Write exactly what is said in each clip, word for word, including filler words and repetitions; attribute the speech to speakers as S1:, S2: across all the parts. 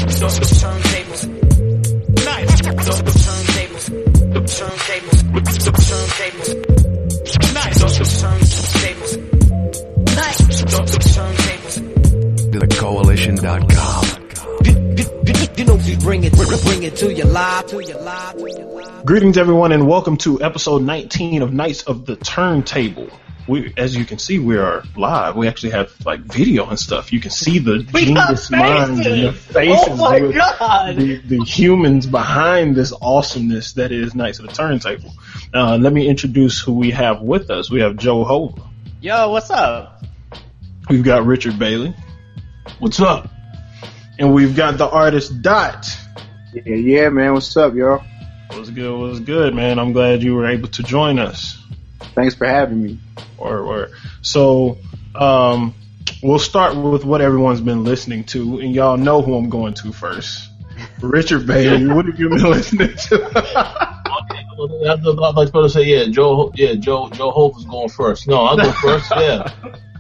S1: turntables. Nice. The turntables. The turntables. The turntables. Nice. The turntables. Nice. The turntables.
S2: The coalition dot com.
S3: You know we bring it, bring it to your live, to your live, to your live.
S4: Greetings, everyone, and welcome to episode nineteen of Knights of the Turntable. We, as you can see, we are live. We actually have like video and stuff. You can see the
S5: we
S4: genius minds and the faces.
S5: Oh my
S4: the,
S5: god!
S4: The, the humans behind this awesomeness that is Knights of the Turntable. Uh, let me introduce who we have with us. We have Joe Hova.
S5: Yo, what's up?
S4: We've got Richard Bailey.
S6: What's up?
S4: And we've got the artist Dot.
S7: Yeah, yeah, man. What's up, y'all?
S4: What's good? What's good, man? I'm glad you were able to join us.
S7: Thanks for having me.
S4: Or, or so, um, we'll start with what everyone's been listening to, and y'all know who I'm going to first. Richard Bailey, what have you been listening to?
S6: Okay, well, I'm about to say, yeah, Joe, yeah, Joe, Joe Hope is going first. No, I'll go first. Yeah.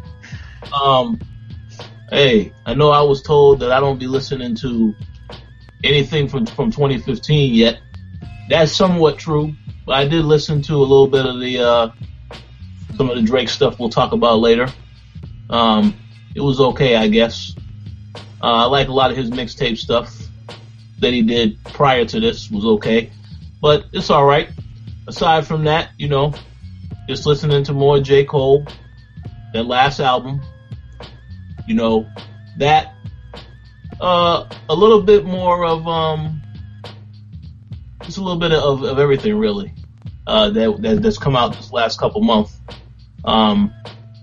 S6: Um, hey, I know I was told that I don't be listening to anything from from twenty fifteen yet. That's somewhat true, but I did listen to a little bit of the uh, some of the Drake stuff we'll talk about later. Um, it was okay, I guess. Uh, I like a lot of his mixtape stuff that he did prior to this was okay, but it's all right. Aside from that, you know, just listening to more J. Cole, that last album, you know, that uh, a little bit more of um, just a little bit of, of everything really uh, that, that that's come out this last couple months. Um,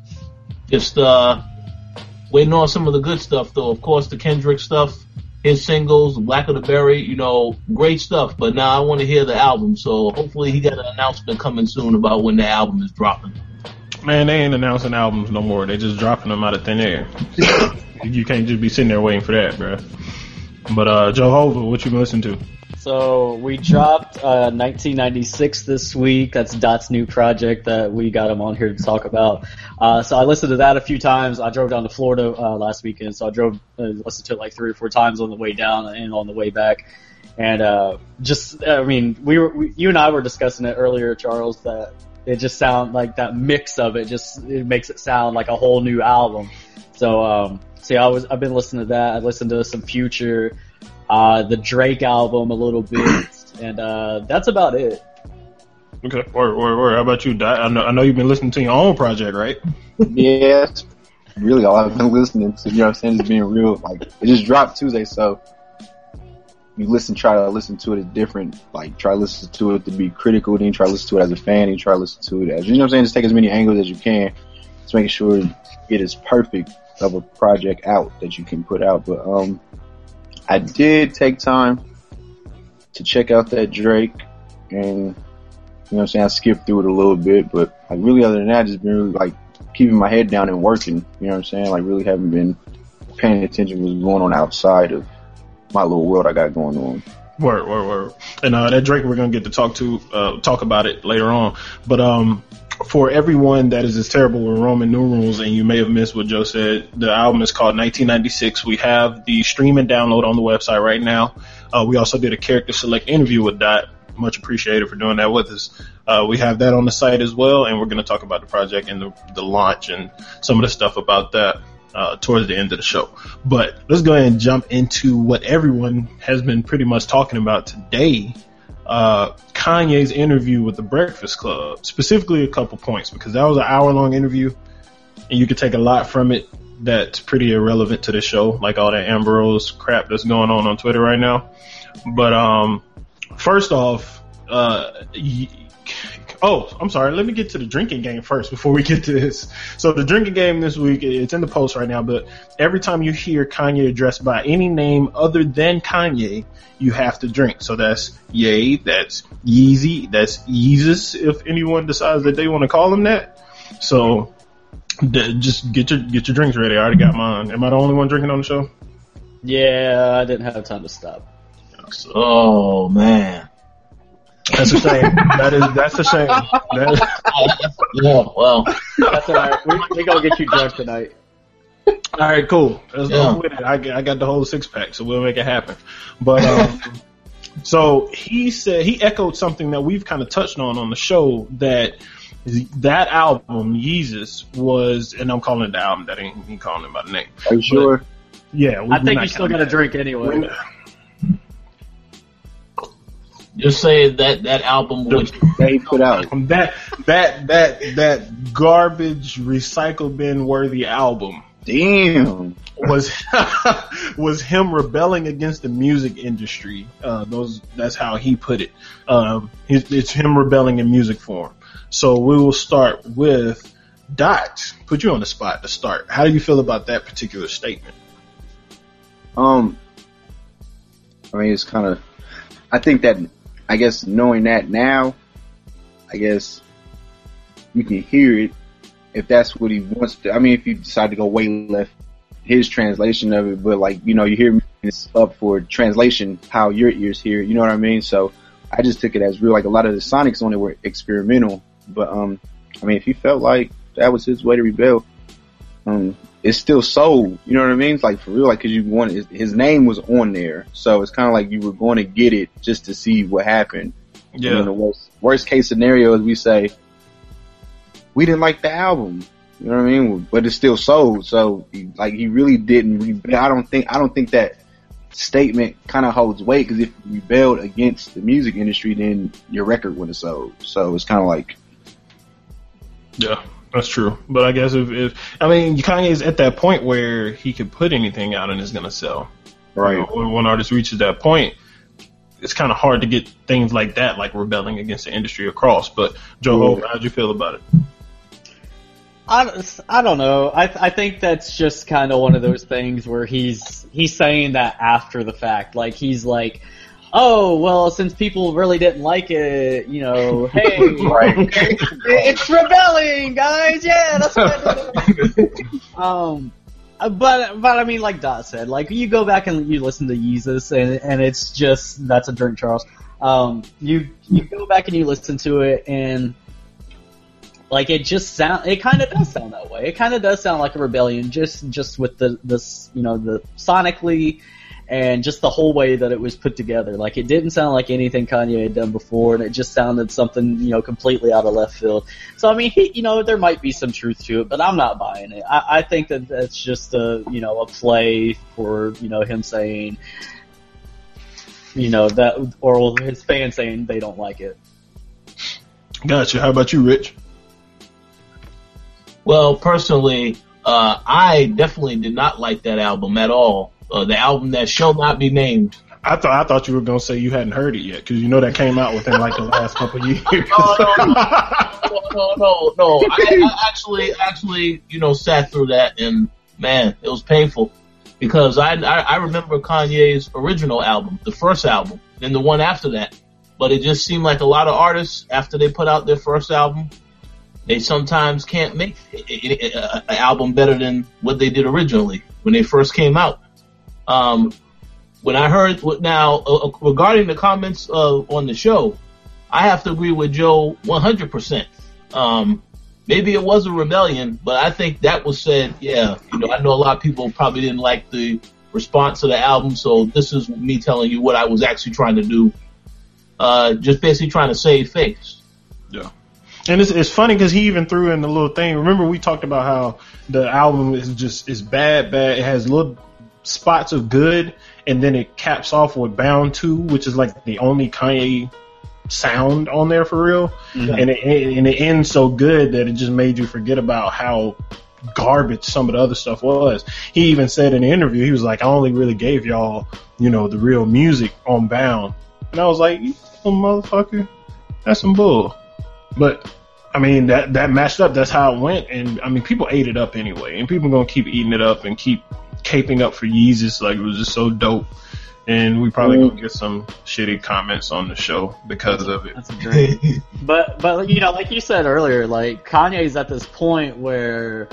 S6: just uh, waiting on some of the good stuff though. Of course, the Kendrick stuff, his singles, Black of the Berry, you know, great stuff. But now I want to hear the album, so hopefully he got an announcement coming soon about when the album is dropping.
S4: Man, they ain't announcing albums no more. They just dropping them out of thin air. You can't just be sitting there waiting for that, bro. But uh, Joe Hova, what you been listening to?
S5: So we dropped uh, nineteen ninety-six this week. That's Dot's new project that we got him on here to talk about. Uh, so I listened to that a few times. I drove down to Florida uh, last weekend, so I drove uh, listened to it like three or four times on the way down and on the way back. And uh, just, I mean, we were, we, you and I were discussing it earlier, Charles, that it just sounds like that mix of it just it makes it sound like a whole new album. So, um, so yeah, I was I've been listening to that. I listened to some Future, uh, the Drake album a little bit, and uh, that's about it.
S4: Okay, or or or how about you, Dot? I know I know you've been listening to your own project, right?
S7: Yeah, that's really all I've been listening to. You know what I'm saying? Just being real. Like, it just dropped Tuesday, so you listen, try to listen to it as different. Like, try to listen to it to be critical, then try to listen to it as a fan, and try to listen to it as, you know what I'm saying? Just take as many angles as you can. Just making sure it is perfect of a project out that you can put out. But um, I did take time to check out that Drake, and you know what I'm saying? I skipped through it a little bit, but like really other than that, just been really like keeping my head down and working. You know what I'm saying? Like really haven't been paying attention to what's going on outside of my little world I got going on.
S4: Word, word, word. And uh, that Drake, we're gonna get to talk to uh, talk about it later on. But um, for everyone that is as terrible with Roman numerals, and you may have missed what Joe said, the album is called nineteen ninety-six. We have the stream and download on the website right now. Uh, we also did a character select interview with Dot. Much appreciated for doing that with us. Uh, we have that on the site as well, and we're going to talk about the project and the, the launch and some of the stuff about that uh, towards the end of the show. But let's go ahead and jump into what everyone has been pretty much talking about today. Uh, Kanye's interview with the Breakfast Club, specifically a couple points, because that was an hour long interview and you could take a lot from it that's pretty irrelevant to the show, like all that Ambrose crap that's going on on Twitter right now. But, um, first off, uh, y- oh, I'm sorry. Let me get to the drinking game first before we get to this. So the drinking game this week, it's in the post right now, but every time you hear Kanye addressed by any name other than Kanye, you have to drink. So that's Ye, that's Yeezy, that's Yeezus, if anyone decides that they want to call him that. So d- just get your get your drinks ready. I already got mine. Am I the only one drinking on the show?
S5: Yeah, I didn't have time to stop.
S4: So,
S6: Oh man,
S4: that's a shame. that is that's a shame. That is,
S6: yeah, well,
S5: That's all right. We we gonna get you drunk tonight.
S4: All right, cool. Let's
S6: Yeah.
S4: go with it. I, I got the whole six pack, so we'll make it happen. But um, so he said he echoed something that we've kind of touched on on the show, that that album Yeezus was, and I'm calling it the album. That ain't me calling it by the name.
S7: Are you sure?
S4: Yeah, we,
S5: I think you still got to drink anyway.
S6: Just say that that album was
S7: That he put out.
S4: That that that that garbage recycle bin worthy album
S7: Damn.
S4: was was him rebelling against the music industry. Uh, those that's how he put it. Um, it's, it's him rebelling in music form. So we will start with Dot. Put you on the spot to start. How do you feel about that particular statement?
S7: Um, I mean, it's kind of, I think that, I guess knowing that now, I guess you can hear it if that's what he wants to. I mean, if you decide to go way left, his translation of it, but like, you know, you hear it's up for translation, how your ears hear it, you know what I mean? So I just took it as real. Like a lot of the sonics on it were experimental, but, um, I mean, if he felt like that was his way to rebel, um, it's still soul, you know what I mean? It's like for real, like, cause you wanted, his, his name was on there. So it's kind of like you were going to get it just to see what happened.
S4: Yeah.
S7: And then the worst, worst case scenario is we say, we didn't like the album, you know what I mean? But it's still sold. So he, like, he really didn't rebel. I don't think, I don't think that statement kind of holds weight, cause if you rebelled against the music industry, then your record would have sold. So it's kind of like,
S4: Yeah, that's true. But I guess if, if I mean, Kanye's at that point where he could put anything out and it's going to sell.
S7: right.
S4: You know, when one artist reaches that point, it's kind of hard to get things like that, like rebelling against the industry across. But Joe, Hope, how'd you feel about it?
S5: I, I don't know. I I think that's just kind of one of those things where he's he's saying that after the fact. Like he's like, oh well, since people really didn't like it, you know, hey,
S7: Right.
S5: it's rebelling, guys. Yeah, that's what. um, but but I mean, like Dot said, like you go back and you listen to Yeezus, and and it's just that's a drink, Charles. Um, you you go back and you listen to it, and like it just sound, it kind of does sound that way. It kind of does sound like a rebellion, just just with the this you know the sonically. And just the whole way that it was put together. Like, it didn't sound like anything Kanye had done before, and it just sounded something, you know, completely out of left field. So, I mean, he, you know, there might be some truth to it, but I'm not buying it. I, I think that that's just a, you know, a play for, you know, him saying, you know, that, or his fans saying they don't like it.
S4: Gotcha. How about you, Rich?
S6: Well, personally, uh, I definitely did not like that album at all. Uh, the album that shall not be named.
S4: I thought I thought you were gonna say you hadn't heard it yet, because you know that came out within like the last couple of years.
S6: No, no, no, no, no, no. I, I actually, actually, you know, sat through that, and man, it was painful because I, I, I remember Kanye's original album, the first album, and the one after that. But it just seemed like a lot of artists, after they put out their first album, they sometimes can't make an album better than what they did originally when they first came out. Um, when I heard now uh, regarding the comments uh, on the show, I have to agree with Joe one hundred percent. Um, maybe it was a rebellion, but I think that was said. Yeah, you know, I know a lot of people probably didn't like the response to the album, so this is me telling you what I was actually trying to do. Uh, just basically trying to save face.
S4: Yeah. And it's it's funny because he even threw in the little thing. Remember we talked about how the album is just is bad, bad. It has little spots of good, and then it caps off with Bound to, which is like the only Kanye sound on there for real. Mm-hmm. And it and it ends so good that it just made you forget about how garbage some of the other stuff was. He even said in the interview, he was like, I only really gave y'all, you know, the real music on Bound. And I was like, you motherfucker, that's some bull. But I mean, that that matched up. That's how it went. And I mean, people ate it up anyway, and people are gonna keep eating it up and keep caping up for Yeezus. Like, it was just so dope. And we probably gonna get some shitty comments on the show because of it.
S5: That's a dream. but but you know, like you said earlier, like Kanye's at this point where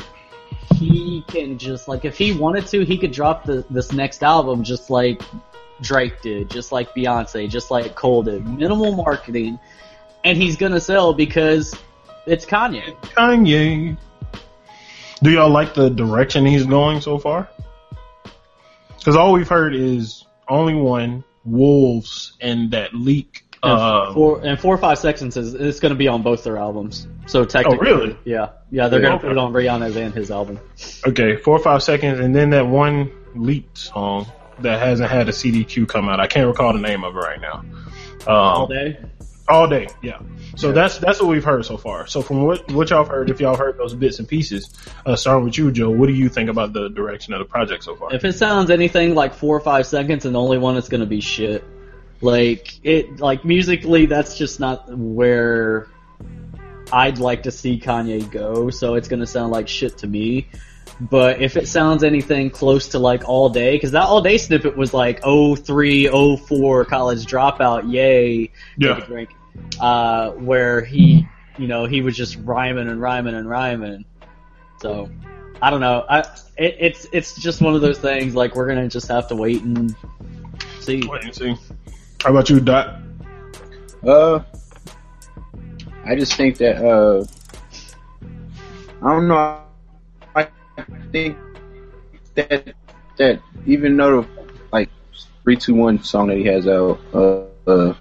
S5: he can just, like, if he wanted to, he could drop the, this next album just like Drake did, just like Beyonce, just like Cole did. Minimal marketing, and he's gonna sell because it's Kanye.
S4: Kanye. Do y'all like the direction he's going so far? Because all we've heard is Only One, Wolves, and that leak.
S5: And,
S4: Uh,
S5: four, and four or five seconds is it's going to be on both their albums. So technically,
S4: Oh, really?
S5: Yeah, yeah, they're
S4: Yeah,
S5: going to
S4: okay.
S5: put it on Rihanna's and his album.
S4: okay, four or five seconds, and then that one leaked song that hasn't had a C D Q come out. I can't recall the name of it right now. Um,
S5: All day.
S4: All day, yeah. So that's that's what we've heard so far. So from what what y'all have heard, if y'all heard those bits and pieces, uh, starting with you, Joe, what do you think about the direction of the project so far?
S5: If it sounds anything like four or five seconds and the only one, it's going to be shit. Like it, like musically, that's just not where I'd like to see Kanye go. So it's going to sound like shit to me. But if it sounds anything close to like All Day, because that All Day snippet was like oh three, oh four college dropout, yay,
S4: Yeah.
S5: take a drink, uh, where he, you know, he was just rhyming and rhyming and rhyming. So I don't know. I it, it's it's just one of those things. Like we're gonna just have to wait and see.
S4: Wait and see. How about you, Dot?
S7: Uh, I just think that uh, I don't know. I think that that even though the like three two one song that he has out, uh, uh,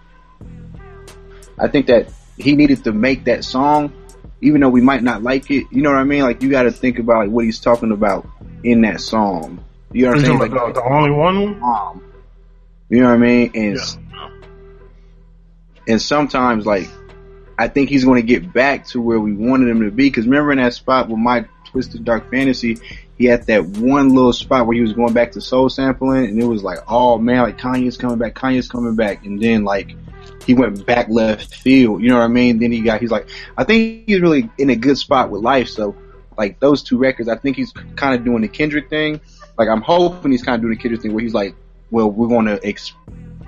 S7: I think that he needed to make that song, even though we might not like it. You know what I mean? Like you got to think about like what he's talking about in that song. You know what I'm saying? Like,
S4: the, the only one?
S7: um, you know what I mean? And
S4: Yeah.
S7: and sometimes like I think he's going to get back to where we wanted him to be. Because remember in that spot with My Twisted Dark Fantasy, he had that one little spot where he was going back to soul sampling, and it was like, oh man, like Kanye's coming back, Kanye's coming back, and then like he went back left field. You know what I mean? Then he got, he's like, I think he's really in a good spot with life. So like those two records, I think he's kind of doing the Kendrick thing. Like I'm hoping he's kind of doing the Kendrick thing where he's like, well, we're going to expect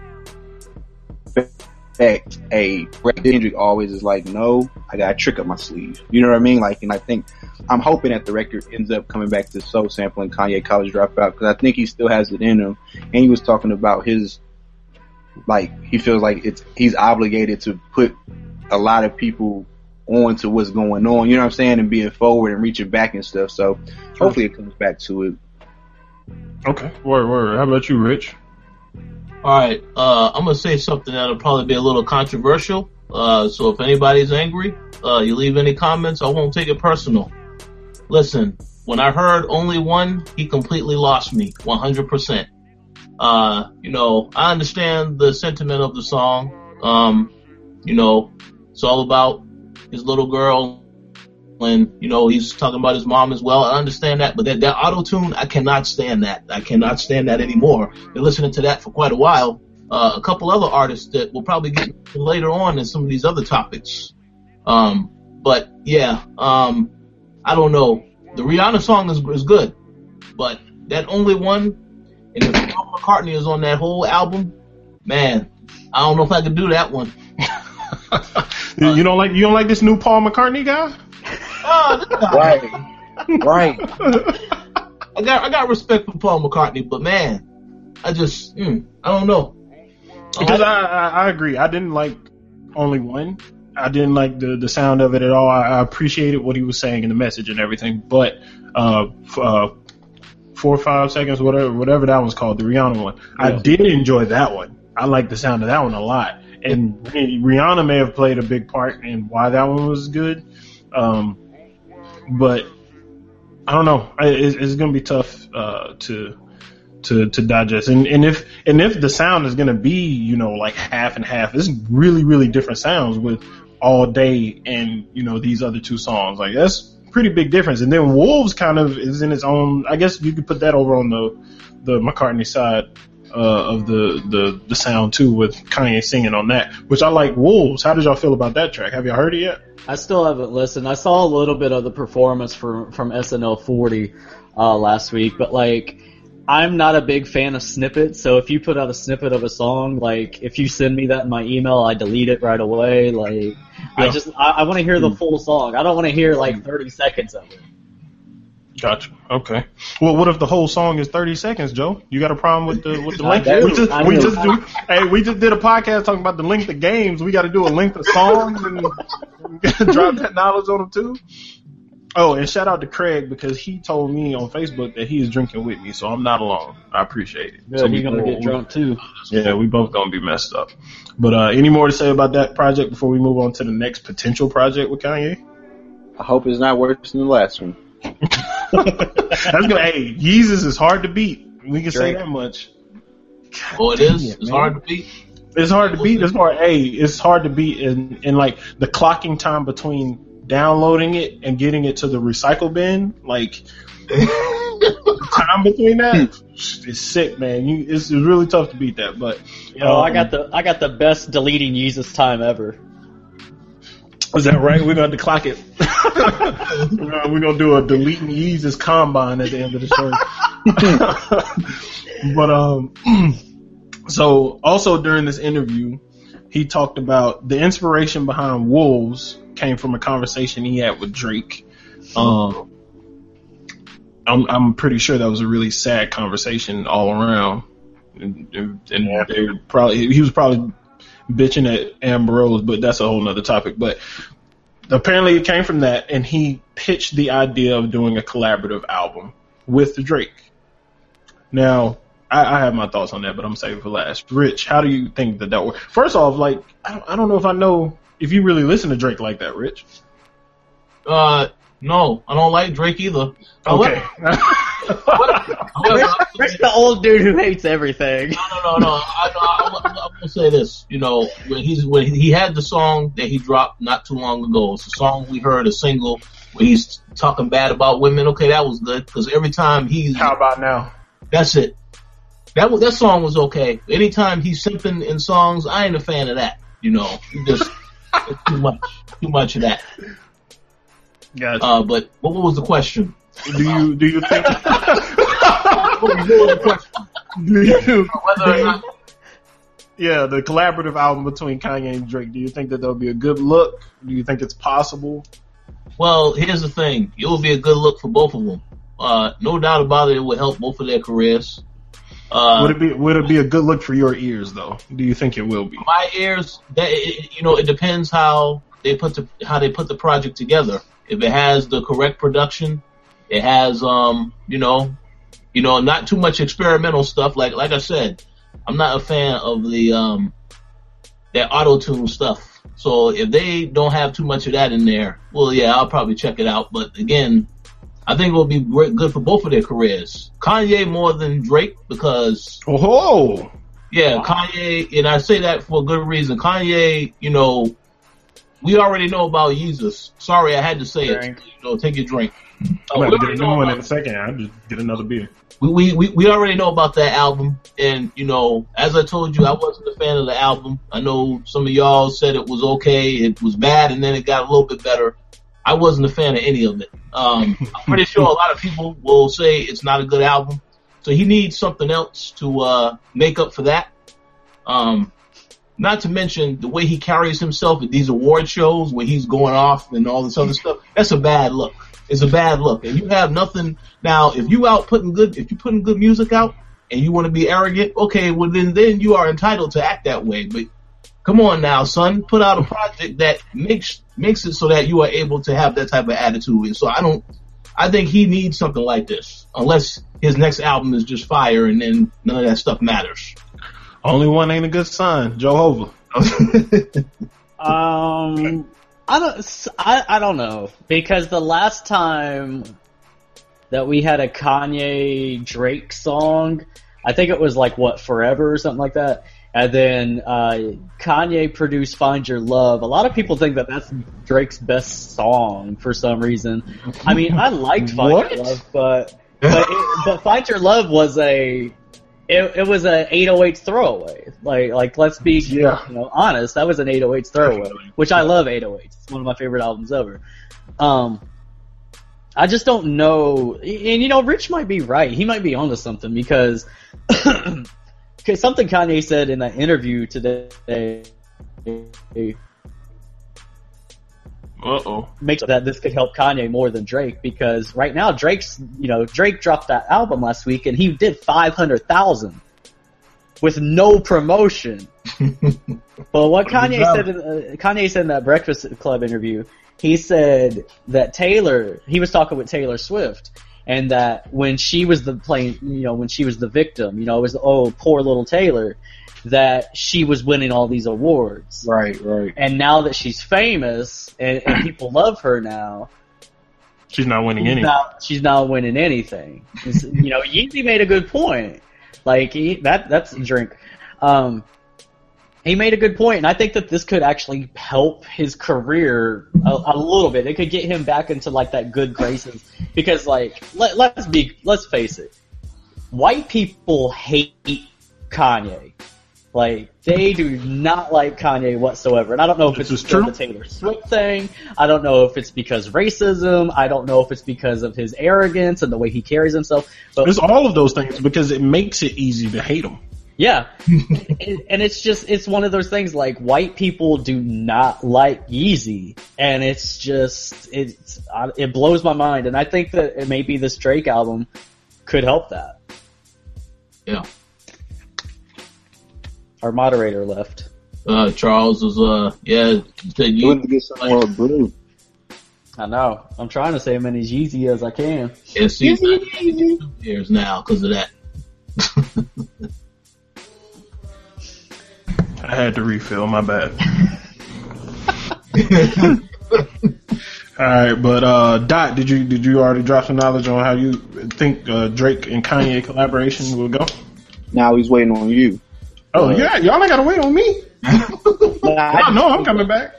S7: a Kendrick always is like, no, I got a trick up my sleeve. You know what I mean? Like, and I think I'm hoping that the record ends up coming back to soul sampling Kanye College Dropout because I think he still has it in him. And he was talking about his, like, he feels like it's he's obligated to put a lot of people on to what's going on. You know what I'm saying? And being forward and reaching back and stuff. So hopefully it comes back to it.
S4: Okay. Word, word. How about you, Rich?
S6: All right, uh, I'm gonna say something that'll probably be a little controversial. Uh, so if anybody's angry, uh, you leave any comments, I won't take it personal. Listen, when I heard Only One, he completely lost me, one hundred percent. Uh, you know, I understand the sentiment of the song. Um, you know, it's all about his little girl. And, you know, he's talking about his mom as well. I understand that, but that, that auto-tune, I cannot stand that. I cannot stand that anymore. Been listening to that for quite a while. Uh, a couple other artists that we'll probably get later on in some of these other topics. Um, but yeah, um, I don't know. The Rihanna song is, is good, but that Only One, and if Paul McCartney is on that whole album, man, I don't know if I could do that one.
S4: you, you don't like you don't like this new Paul McCartney guy?
S6: Oh,
S7: Right. Right.
S6: I got I got respect for Paul McCartney, but man, I just mm, I don't know.
S4: Because I, I I agree. I didn't like Only One. I didn't like the the sound of it at all. I, I appreciated what he was saying and the message and everything, but uh, f- uh four or five seconds, whatever whatever that one's called, the Rihanna one. I did enjoy that one. I like the sound of that one a lot. And Rihanna may have played a big part in why that one was good. Um, but I don't know. It's, it's going to be tough uh, to to to digest. And and if and if the sound is going to be, you know, like half and half, it's really really different sounds with All Day and, you know, these other two songs. Like that's pretty big difference. And then Wolves kind of is in its own. I guess you could put that over on the the McCartney side uh, of the, the the sound too, with Kanye singing on that, which I like. Wolves. How did y'all feel about that track? Have y'all heard it yet?
S5: I still haven't listened. I saw a little bit of the performance from from S N L forty uh, last week, but like, I'm not a big fan of snippets. So if you put out a snippet of a song, like if you send me that in my email, I delete it right away. Like, yeah. I just I, I want to hear the full song. I don't want to hear like thirty seconds of it.
S4: Gotcha. Okay. Well, what if the whole song is thirty seconds, Joe? You got a problem with the with the
S5: I
S4: length?
S5: do.
S4: We just
S5: I
S4: we
S5: do.
S4: just do. Hey, we just did a podcast talking about the length of games. We got to do a length of songs and drop that knowledge on them too. Oh, and shout out to Craig because he told me on Facebook that he is drinking with me, so I'm not alone. I appreciate it.
S5: Yeah,
S4: so
S5: he's gonna get drunk too.
S4: Yeah, we both gonna be messed up. But uh, any more to say about that project before we move on to the next potential project with Kanye?
S7: I hope it's not worse than the last one.
S4: That's gonna. Hey, Yeezus is hard to beat. We can say that much.
S6: Oh, it is. It's hard to beat.
S4: It's hard to beat. It's hard. Hey, it's hard to beat, and and like the clocking time between downloading it and getting it to the recycle bin, like the time between that is sick, man. You, it's, it's really tough to beat that. But
S5: you know,
S4: um,
S5: I got the I got the best deleting Yeezus time ever.
S4: Is that right? We're going to clock it. we're, gonna, we're going to do a deleting Yeezus combine at the end of the show. But um, so also during this interview, he talked about the inspiration behind Wolves came from a conversation he had with Drake. Um, I'm, I'm pretty sure that was a really sad conversation all around, and, and, and they were probably he was probably bitching at Amber Rose, but that's a whole nother topic. But apparently it came from that, and he pitched the idea of doing a collaborative album with Drake. Now, I, I have my thoughts on that, but I'm saving for last. Rich, how do you think that that works? First off, like, I don't, I don't know if I know if you really listen to Drake like that, Rich.
S6: Uh, no, I don't like Drake either.
S4: Okay.
S5: Rick's the old dude who hates everything.
S6: No, no, no, no. I, I, I, I'm gonna say this. You know, when he's when he had the song that he dropped not too long ago. It's a song we heard, a single where he's talking bad about women. Okay, that was good because every time he's
S4: how about now?
S6: That's it. That was that song was okay. Anytime he's simping in songs, I ain't a fan of that. You know, he just it's too much, too much of that.
S4: Gotcha.
S6: Uh, but what was the question?
S4: Do you do you think?
S6: What was the question?
S4: Do you?
S6: Whether or not,
S4: yeah, the collaborative album between Kanye and Drake. Do you think that that'll be a good look? Do you think it's possible?
S6: Well, here's the thing. It would be a good look for both of them. Uh, no doubt about it. It would help both of their careers. Uh,
S4: would it be Would it be a good look for your ears, though? Do you think it will be?
S6: My ears, that it, you know, it depends how they put the how they put the project together. If it has the correct production, it has, um, you know, you know, not too much experimental stuff. Like like I said, I'm not a fan of the um that auto-tune stuff. So if they don't have too much of that in there, well, yeah, I'll probably check it out. But again, I think it will be great, good for both of their careers. Kanye more than Drake because,
S4: oh,
S6: yeah, Kanye, and I say that for a good reason. Kanye, you know, we already know about Yeezus. Sorry, I had to say
S5: Drink.
S6: it. You know, take your drink. Uh,
S4: I'm
S6: we
S4: gonna get
S6: already
S4: a new
S6: know
S4: one
S6: about-
S4: in a second. I'll just get another beer.
S6: we, we, we already know about that album, and, you know, as I told you, I wasn't a fan of the album. I know some of y'all said it was okay, it was bad, and then it got a little bit better. I wasn't a fan of any of it. Um, I'm pretty sure a lot of people will say it's not a good album. So he needs something else to, uh, make up for that. Um, not to mention the way he carries himself at these award shows where he's going off and all this other stuff. That's a bad look. It's a bad look. And you have nothing. Now, if you out putting good, if you're putting good music out and you want to be arrogant, okay, well then, then you are entitled to act that way. But come on now, son, put out a project that makes, makes it so that you are able to have that type of attitude. And so I don't, I think he needs something like this, unless his next album is just fire and then none of that stuff matters.
S4: Only one ain't a good sign. Jehovah.
S5: Um, I don't, I, I don't know, because the last time that we had a Kanye Drake song, I think it was like what, Forever or something like that. And then uh, Kanye produced "Find Your Love." A lot of people think that that's Drake's best song for some reason. I mean, I liked "Find
S4: What?
S5: Your Love," but but, it, but "Find Your Love" was a it, it was a eight oh eights throwaway. Like like let's be
S4: Yeah.
S5: you know honest, that was an eight oh eights throwaway, which I love eight oh eights. It's one of my favorite albums ever. Um, I just don't know, and you know, Rich might be right. He might be onto something because. Okay, something Kanye said in that interview today
S4: Uh-oh.
S5: makes that this could help Kanye more than Drake, because right now Drake's, you know, Drake dropped that album last week and he did five hundred thousand with no promotion. But what Kanye said, in, uh, Kanye said in that Breakfast Club interview, he said that Taylor, he was talking with Taylor Swift, and that when she was the playing, you know, when she was the victim, you know, it was oh poor little Taylor, that she was winning all these awards.
S7: Right, right.
S5: And now that she's famous and, and people love her now,
S4: she's not winning
S5: she's
S4: anything.
S5: Not, she's not winning anything. It's, you know, Yeezy made a good point. Like he, that, that's a drink. Um, he made a good point, and I think that this could actually help his career a, a little bit. It could get him back into like that good graces because, like, let, let's be, let's face it, white people hate Kanye. Like, they do not like Kanye whatsoever. And I don't know if
S4: This
S5: it's
S4: is
S5: because
S4: true.
S5: of the Taylor Swift thing. I don't know if it's because racism. I don't know if it's because of his arrogance and the way he carries himself. But
S4: It's all of those things because it makes it easy to hate him.
S5: yeah. and, and it's just, it's one of those things like white people do not like Yeezy. And it's just, it's, it blows my mind. And I think that maybe this Drake album could help that.
S6: Yeah.
S5: Our moderator left.
S6: Uh, Charles was, uh, yeah, he said
S7: You want to
S6: you,
S7: get some more blue.
S5: I know. I'm trying to say as many Yeezy as I can.
S6: yeah, see, two years now because of that.
S4: I had to refill, my bad. Alright, but uh Dot, did you did you already drop some knowledge on how you think uh, Drake and Kanye collaboration will go?
S7: Now he's waiting on you.
S4: Oh yeah, y'all ain't gotta wait on me. I know I'm coming back.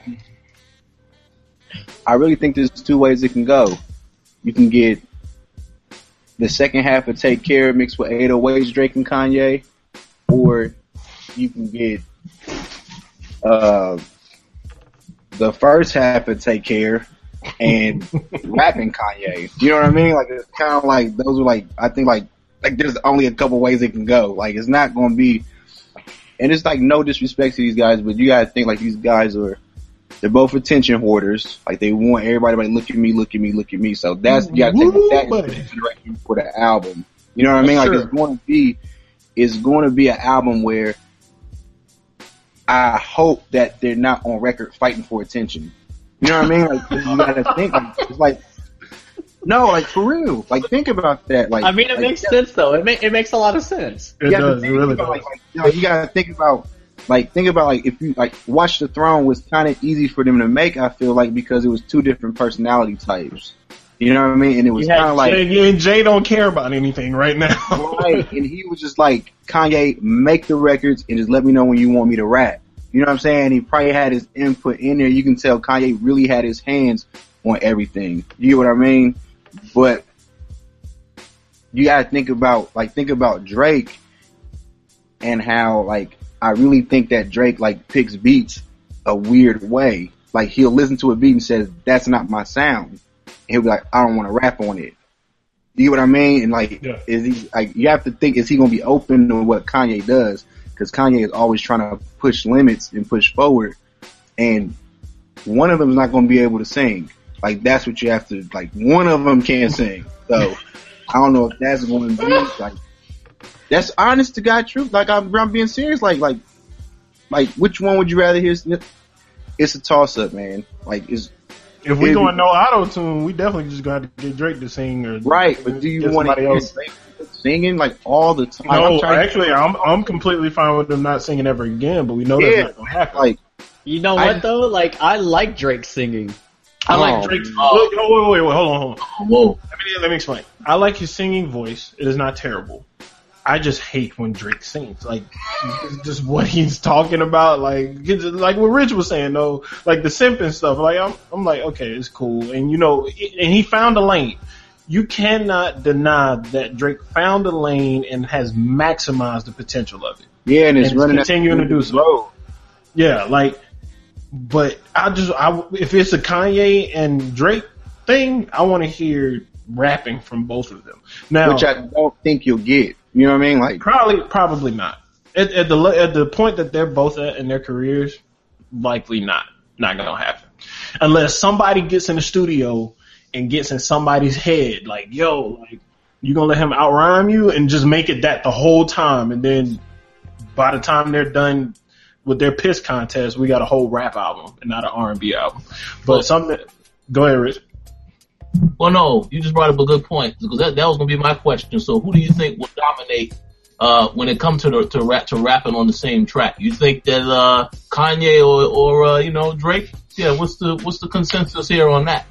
S7: I really think there's two ways it can go. You can get the second half of Take Care mixed with eight oh eights, Drake and Kanye, or you can get uh, the first half of Take Care and rapping Kanye. You know what I mean? Like, it's kind of like, those are like, I think like, like there's only a couple ways it can go. Like, it's not going to be, and it's like no disrespect to these guys, but you gotta think like these guys are, they're both attention hoarders. Like, they want everybody to like, look at me, look at me, look at me. So that's, you gotta take that into consideration for the album. You know what I mean? Like,
S4: Sure.
S7: it's going to be, it's going to be an album where I hope that they're not on record fighting for attention. You know what I mean? Like, you gotta think, like, it's like, no, like, for real. Like, think about that. Like,
S5: I mean, it
S7: like,
S5: makes sense though. It ma- it makes a lot of sense.
S4: It
S7: you gotta
S4: does, it
S7: think
S4: really
S7: about,
S4: does.
S7: Like, like, you know, you gotta think about, like, think about, like, if you, like, Watch the Throne was kind of easy for them to make, I feel like, because it was two different personality types. You know what I mean? And it was
S5: You had
S7: kind of like,
S4: Jay, and Jay don't care about anything right now.
S7: right, and he was just like, Kanye, make the records and just let me know when you want me to rap. You know what I'm saying? He probably had his input in there. You can tell Kanye really had his hands on everything. You get what I mean? But you gotta think about, like, think about Drake and how, like, I really think that Drake, like, picks beats a weird way. Like, he'll listen to a beat and says, that's not my sound. And he'll be like, I don't want to rap on it. You get what I mean? And like,
S4: Yeah.
S7: is he, like, you have to think, is he gonna be open to what Kanye does? Cause Kanye is always trying to push limits and push forward. And one of them is not gonna be able to sing. Like, that's what you have to, like, one of them can't sing. So, I don't know if that's going to be, like, that's honest to God truth. Like, I'm, I'm being serious. Like, like, like, which one would you rather hear? It's a toss up, man. Like, it's,
S4: If we
S7: If-
S4: going no auto tune, we definitely just gonna have to get Drake to sing or
S7: right, but do you
S4: get
S7: want to
S4: somebody
S7: hear
S4: else?
S7: Drake singing, like, all the time? Like, I'm
S4: No,
S7: trying to-
S4: actually, I'm I'm completely fine with them not singing ever again. But we know
S7: Yeah,
S4: that's not gonna happen.
S7: like,
S5: You know
S7: I-
S5: what though? Like, I like Drake singing.
S4: I like
S7: Oh,
S4: Drake's.
S6: no.
S4: Look, oh, wait, wait, wait, hold on, hold on.
S6: Whoa.
S4: Let me let me explain. I like his singing voice. It is not terrible. I just hate when Drake sings. Like, it's just what he's talking about. Like, it's just like what Rich was saying, though. Like the simp and stuff. Like, I'm, I'm like, okay, it's cool. And you know, it, and he found a lane. You cannot deny that Drake found a lane and has maximized the potential of it.
S7: yeah, and it's
S4: and it's
S7: running
S4: continuing to do so.
S7: road.
S4: Yeah, like, but I just, I, if it's a Kanye and Drake thing, I want to hear rapping from both of them. Now,
S7: Which I don't think you'll get. You know what I mean? Like,
S4: probably, probably not. At, at the at the point that they're both at in their careers, likely not. Not gonna happen unless somebody gets in the studio and gets in somebody's head. Like, yo, like, you gonna let him out rhyme you and just make it that the whole time, and then by the time they're done with their piss contest, we got a whole rap album and not an R and B album. But something. Go ahead, Rich.
S6: Well, no, you just brought up a good point because that, that was going to be my question. So, who do you think will dominate uh, when it comes to the, to rap to rapping on the same track? You think that uh, Kanye or or uh, you know Drake? Yeah, what's the what's the consensus here on that?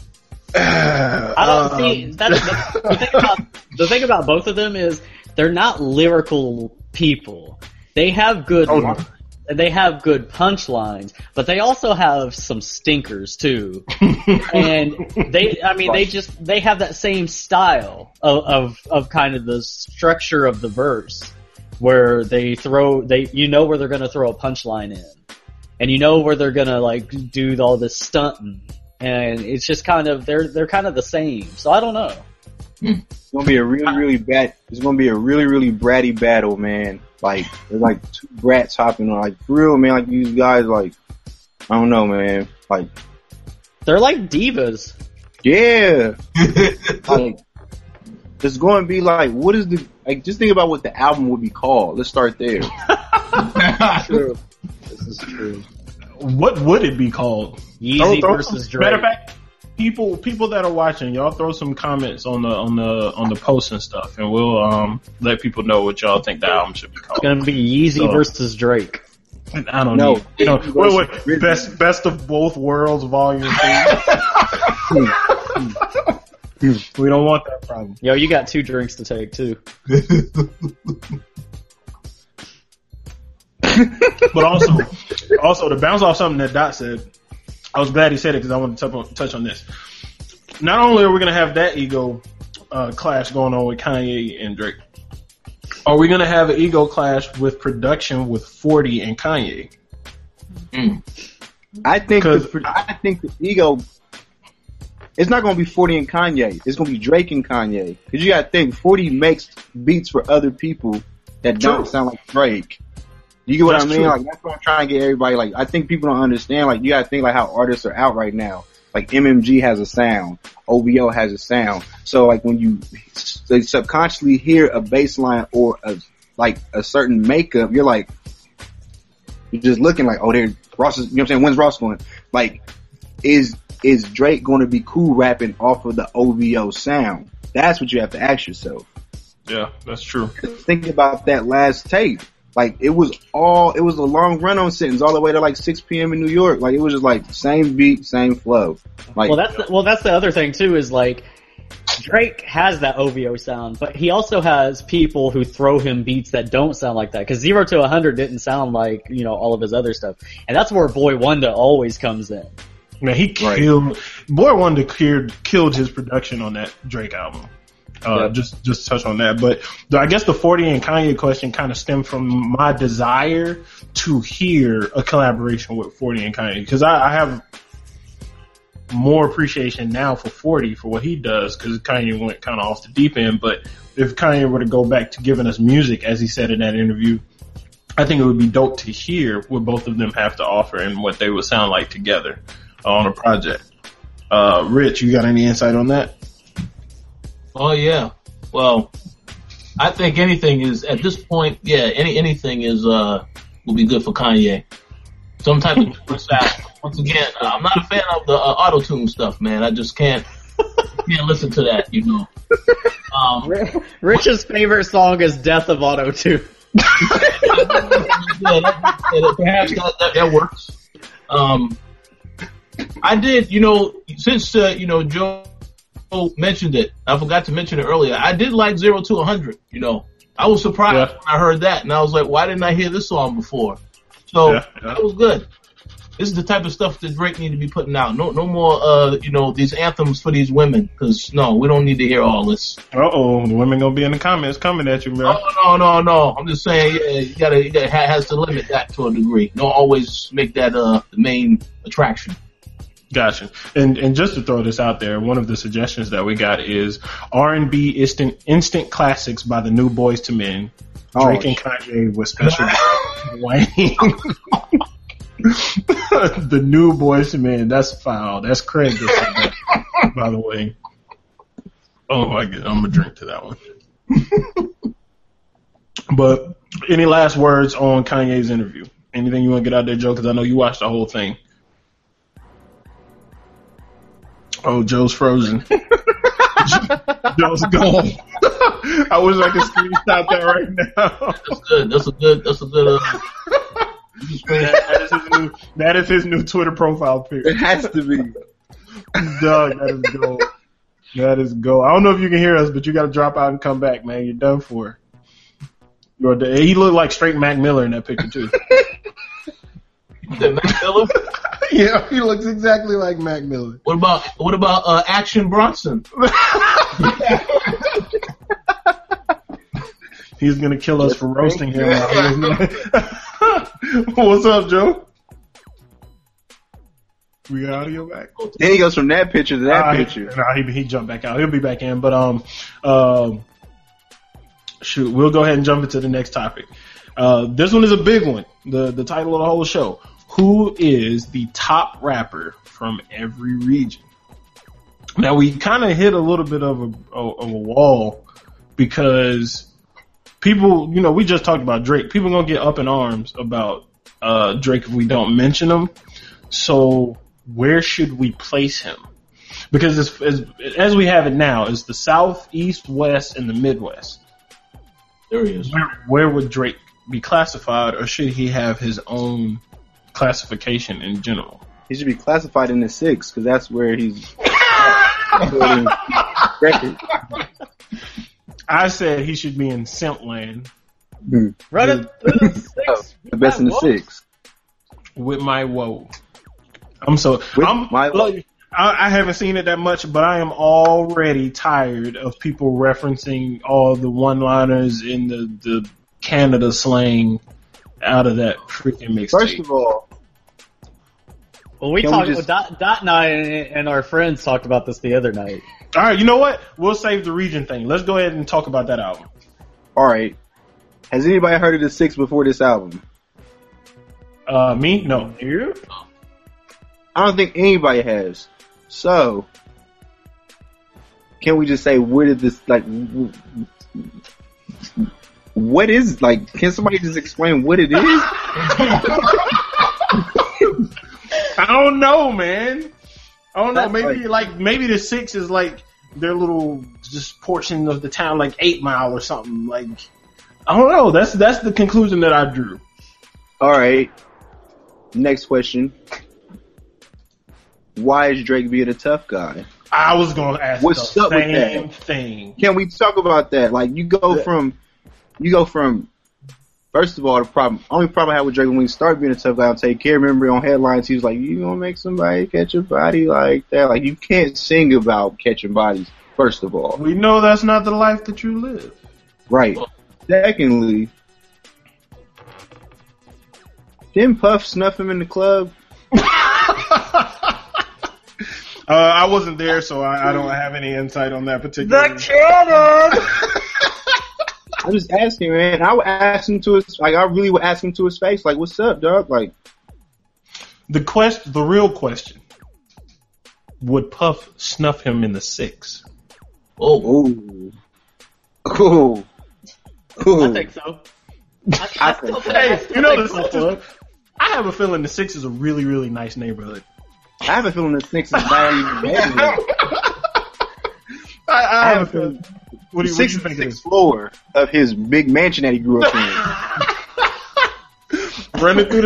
S5: I don't see that's the, the thing about the thing about both of them is they're not lyrical people. They have good
S4: Oh, no.
S5: they have good punchlines, but they also have some stinkers too. And they I mean they just they have that same style of, of of kind of the structure of the verse where they throw they you know where they're going to throw a punchline in. And you know where they're going to like do all this stunting. And it's just kind of they're they're kind of the same. So I don't know.
S7: It's gonna be a really, really bad. It's gonna be a really, really bratty battle, man. Like there's like two brats hopping on, like for real, man. Like these guys, like I don't know, man. Like
S5: They're like divas.
S7: yeah, like it's going to be like what is the like? Just think about what the album would be called. Let's start there.
S5: True. This is true.
S4: What would it be called?
S5: Yeezy
S4: Throw- throw
S5: versus
S4: some-
S5: Drake.
S4: Matter of fact, people people that are watching, y'all throw some comments on the on the on the posts and stuff, and we'll um let people know what y'all think the album should be called.
S5: It's gonna be Yeezy
S4: So-
S5: versus Drake.
S4: I don't
S7: No.
S4: know. You know, wait, wait, best best of both worlds, volume two. We don't want that problem.
S5: Yo, you got two drinks to take too.
S4: But also, also to bounce off something that Dot said, I was glad he said it because I want to touch on, touch on this. Not only are we going to have that ego uh, clash going on with Kanye and Drake, are we going to have an ego clash with production with forty and Kanye?
S7: I think
S4: 'Cause-
S7: the, I think the ego. It's not going to be forty and Kanye. It's going to be Drake and Kanye. Because you got to think, forty makes beats for other people that don't
S4: True.
S7: sound like Drake. You get what
S4: That's
S7: I mean?
S4: true.
S7: Like that's what I'm trying to get everybody. Like I think people don't understand. Like you got to think like how artists are out right now. Like M M G has a sound, O V O has a sound. So like when you they subconsciously hear a bass line or a like a certain makeup, you're like you're just looking like, oh, there Ross is. You know what I'm saying? When's Ross going? Like is is Drake going to be cool rapping off of the O V O sound? That's what you have to ask yourself.
S4: Yeah, that's true.
S7: Think about that last tape. Like it was all, it was a long run on sentence all the way to like six p.m. in New York. Like it was just like same beat, same flow. Like
S5: Well, that's the, well, that's the other thing too. Is like Drake has that O V O sound, but he also has people who throw him beats that don't sound like that. Because Zero to a Hundred didn't sound like you know all of his other stuff, and that's where Boy Wonder always comes in.
S4: Man, he killed. Boy Wonder killed, killed his production on that Drake album. Uh,
S5: Yeah.
S4: just, just touch on that. But I guess the forty and Kanye question kind of stemmed from my desire to hear a collaboration with forty and Kanye. Cause I, I have more appreciation now for forty for what he does. Cause Kanye went kind of off the deep end. But if Kanye were to go back to giving us music, as he said in that interview, I think it would be dope to hear what both of them have to offer and what they would sound like together on a project. Uh, Rich, you got any insight on that?
S6: Oh yeah. Well, I think anything is at this point. Yeah, any anything is uh will be good for Kanye. Some type of different sound. Once again, uh, I'm not a fan of the uh, auto tune stuff, man. I just can't can't listen to that. You know. Um,
S5: Rich's favorite song is "Death of Auto Tune."
S6: yeah, that, that, perhaps that, that, that works. Um, I did, you know, since uh, you know Joe mentioned it, I forgot to mention it earlier. I did like Zero to a Hundred. You know, I was surprised
S4: Yeah.
S6: when I heard that, and I was like, why didn't I hear this song before? So
S4: Yeah, yeah.
S6: that was good. This is the type of stuff that Drake need to be putting out. No, no more, uh, you know, these anthems for these women. Because no, we don't need to hear all this.
S4: Uh oh, the women gonna be in the comments coming at you, bro.
S6: No, no, no, no. I'm just saying, yeah, you gotta, you gotta ha- has to limit that to a degree. Don't always make that uh the main attraction.
S4: Gotcha. And and just to throw this out there, one of the suggestions that we got is R and B instant instant classics by the New Boys to Men.
S7: Oh,
S4: Drake and Kanye with special Wayne. The New Boys to Men. That's foul. That's Craig. that said that, by the way. Oh my god, I'm gonna drink to that one. But any last words on Kanye's interview? Anything you want to get out there, Joe? Because I know you watched the whole thing. Oh, Joe's frozen. Joe's gone. I wish I could screenshot that right now.
S6: That's good. That's a good. That's a good. Uh,
S4: that, that, is his new, that is his new Twitter profile picture.
S7: It has to be.
S4: Doug, that is gold. That is gold. I don't know if you can hear us, but you got to drop out and come back, man. You're done for. You're the, he looked like straight Mac Miller in that picture too.
S6: The Mac Miller?
S4: Yeah, he looks exactly like Mac Miller.
S6: What about what about uh, Action Bronson?
S4: He's gonna kill us for roasting him. What's up, Joe? We got audio back.
S7: Then he goes from that picture to that
S4: uh,
S7: picture.
S4: He, nah, he he jumped back out. He'll be back in, but um, um, shoot, we'll go ahead and jump into the next topic. Uh, this one is a big one. The the title of the whole show. Who is the top rapper from every region? Now we kind of hit a little bit of a of a wall because people, you know, we just talked about Drake. People are gonna get up in arms about uh, Drake if we don't mention him. So where should we place him? Because as, as, as we have it now, it's the South, East, West, and the Midwest.
S6: There he is.
S4: Where, where would Drake be classified, or should he have his own classification in general?
S7: He should be classified in the six because that's where he's. record.
S4: I said he should be in Simpland.
S7: Hmm.
S5: Run it through the six.
S7: The best in the six.
S4: With my woe. I'm so.
S7: With
S4: I'm,
S7: my
S4: look, I, I haven't seen it that much, but I am already tired of people referencing all the one-liners in the, the Canada slang out of that freaking mixtape.
S7: First of all,
S5: Well, we
S7: Can
S5: talked.
S7: we just-
S5: Dot, Dot and I and our friends talked about this the other night.
S4: All right, you know what? We'll save the region thing. Let's go ahead and talk about that album.
S7: all right. Has anybody heard of the six before this album?
S4: Uh, me? No. You?
S7: I don't think anybody has. So, can we just say where did this like? w- What is like? Can somebody just explain what it is?
S4: I don't know, man. I don't know.
S7: That's
S4: Maybe
S7: like-
S4: like maybe the six is like their little just portion of the town, like Eight Mile or something. Like I don't know. That's that's the conclusion that I drew.
S7: All right. Next question. Why is Drake being a tough guy?
S4: I was gonna ask
S7: What's
S4: the
S7: up with
S4: same
S7: that?
S4: thing.
S7: Can we talk about that? Like you go from, you go from. First of all, the problem, only problem I had with Drake when he started being a tough guy on Take Care. Remember on headlines, he was like, "You gonna make somebody catch a body like that?" Like you can't sing about catching bodies. First of all,
S4: We know that's not the life that you live.
S7: right. Secondly, didn't Puff snuff him in the club?
S4: Uh, I wasn't there, so I, I don't have any insight on that particular.
S5: cannon.
S7: I'm just asking, man. I would ask him to his, like, I really would ask him to his face, like, "What's up, dog?" Like,
S4: The quest, the real question: would Puff snuff him in the six?
S6: Oh,
S7: ooh, ooh, ooh.
S5: I think so. I, I still think, I
S4: Hey,
S5: still
S4: you know
S5: think
S4: the
S5: so,
S4: six
S5: too.
S4: is, I have a feeling the six is a really, really nice neighborhood.
S7: I have a feeling the six is not even neighborhood.
S4: I, I,
S7: I
S4: have
S7: have
S4: a feeling. What do you, what do
S7: Six
S4: you think it
S7: sixth
S4: is?
S7: floor of his big mansion that he grew up in.
S4: Running through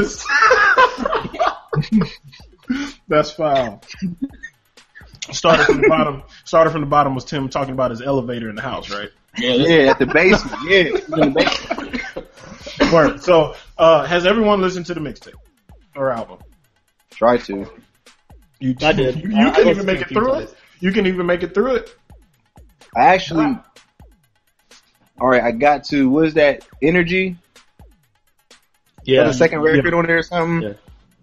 S4: the. That's foul. Started from the bottom. Started from the bottom was Tim talking about his elevator in the house, right?
S6: yeah, that's-
S7: Yeah, at the basement. Yeah, he was in the basement.
S4: Word. So, uh, has everyone listened to the mixtape or album?
S7: Try to.
S4: You,
S5: I did.
S4: You, you
S5: I- I
S4: can
S5: listened
S4: even make
S5: to
S4: it
S5: a few
S4: through
S5: times.
S4: it. You can even make it through it.
S7: I actually. All right, I got to. What is that? Energy.
S5: Yeah.
S7: The second record on there or something.
S5: Yeah.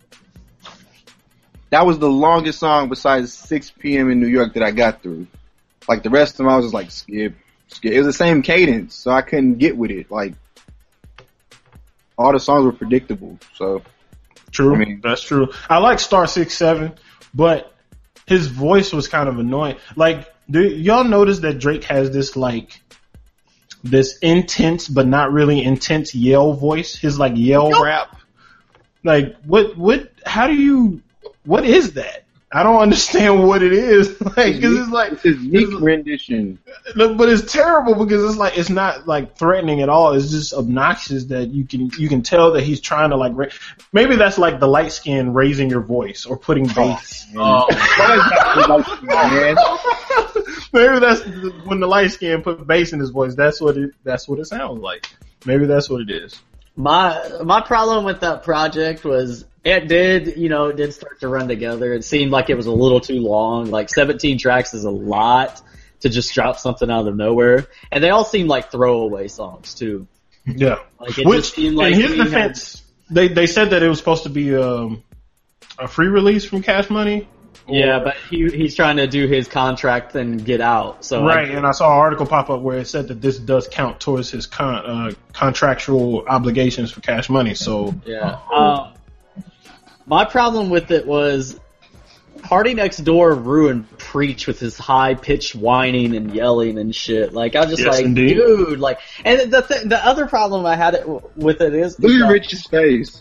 S7: That was the longest song besides six p.m. in New York that I got through. Like the rest of them, I was just like skip, skip. It was the same cadence, so I couldn't get with it. Like all the songs were predictable. So
S4: True.
S7: I mean-
S4: That's true. I like Star Six Seven, but his voice was kind of annoying. Like, do y'all notice that Drake has this like this intense but not really intense yell voice? His like yell rap. Like, what, what, how do you, what is that? I don't understand what it is. Like, cause it's like,
S7: It's his unique rendition.
S4: but it's terrible because it's like, it's not like threatening at all. It's just obnoxious that you can, you can tell that he's trying to like, ra- maybe that's like the light skin raising your voice or putting bass.
S6: Oh,
S7: Man.
S4: Maybe that's when the light skin put bass in his voice. That's what it, that's what it sounds like. Maybe that's what it is.
S5: My my problem with that project was it did, you know, it did start to run together. It seemed like it was a little too long. Like seventeen tracks is a lot to just drop something out of nowhere. And they all seemed like throwaway songs too.
S4: Yeah.
S5: Like it
S4: Which,
S5: just seemed like
S4: in his
S5: he had-
S4: defense, they they said that it was supposed to be um, a free release from Cash Money.
S5: Yeah, but he he's trying to do his contract and get out. So
S4: Right,
S5: I,
S4: and I saw an article pop up where it said that this does count towards his con, uh, contractual obligations for Cash Money. So
S5: yeah. Um, my problem with it was Party Next Door ruined Preach with his high pitched whining and yelling and shit. Like I was just
S4: Yes,
S5: like,
S4: indeed.
S5: dude, like, and the th- the other problem I had it w- with it is
S7: Look at
S5: that-
S7: Rich's face.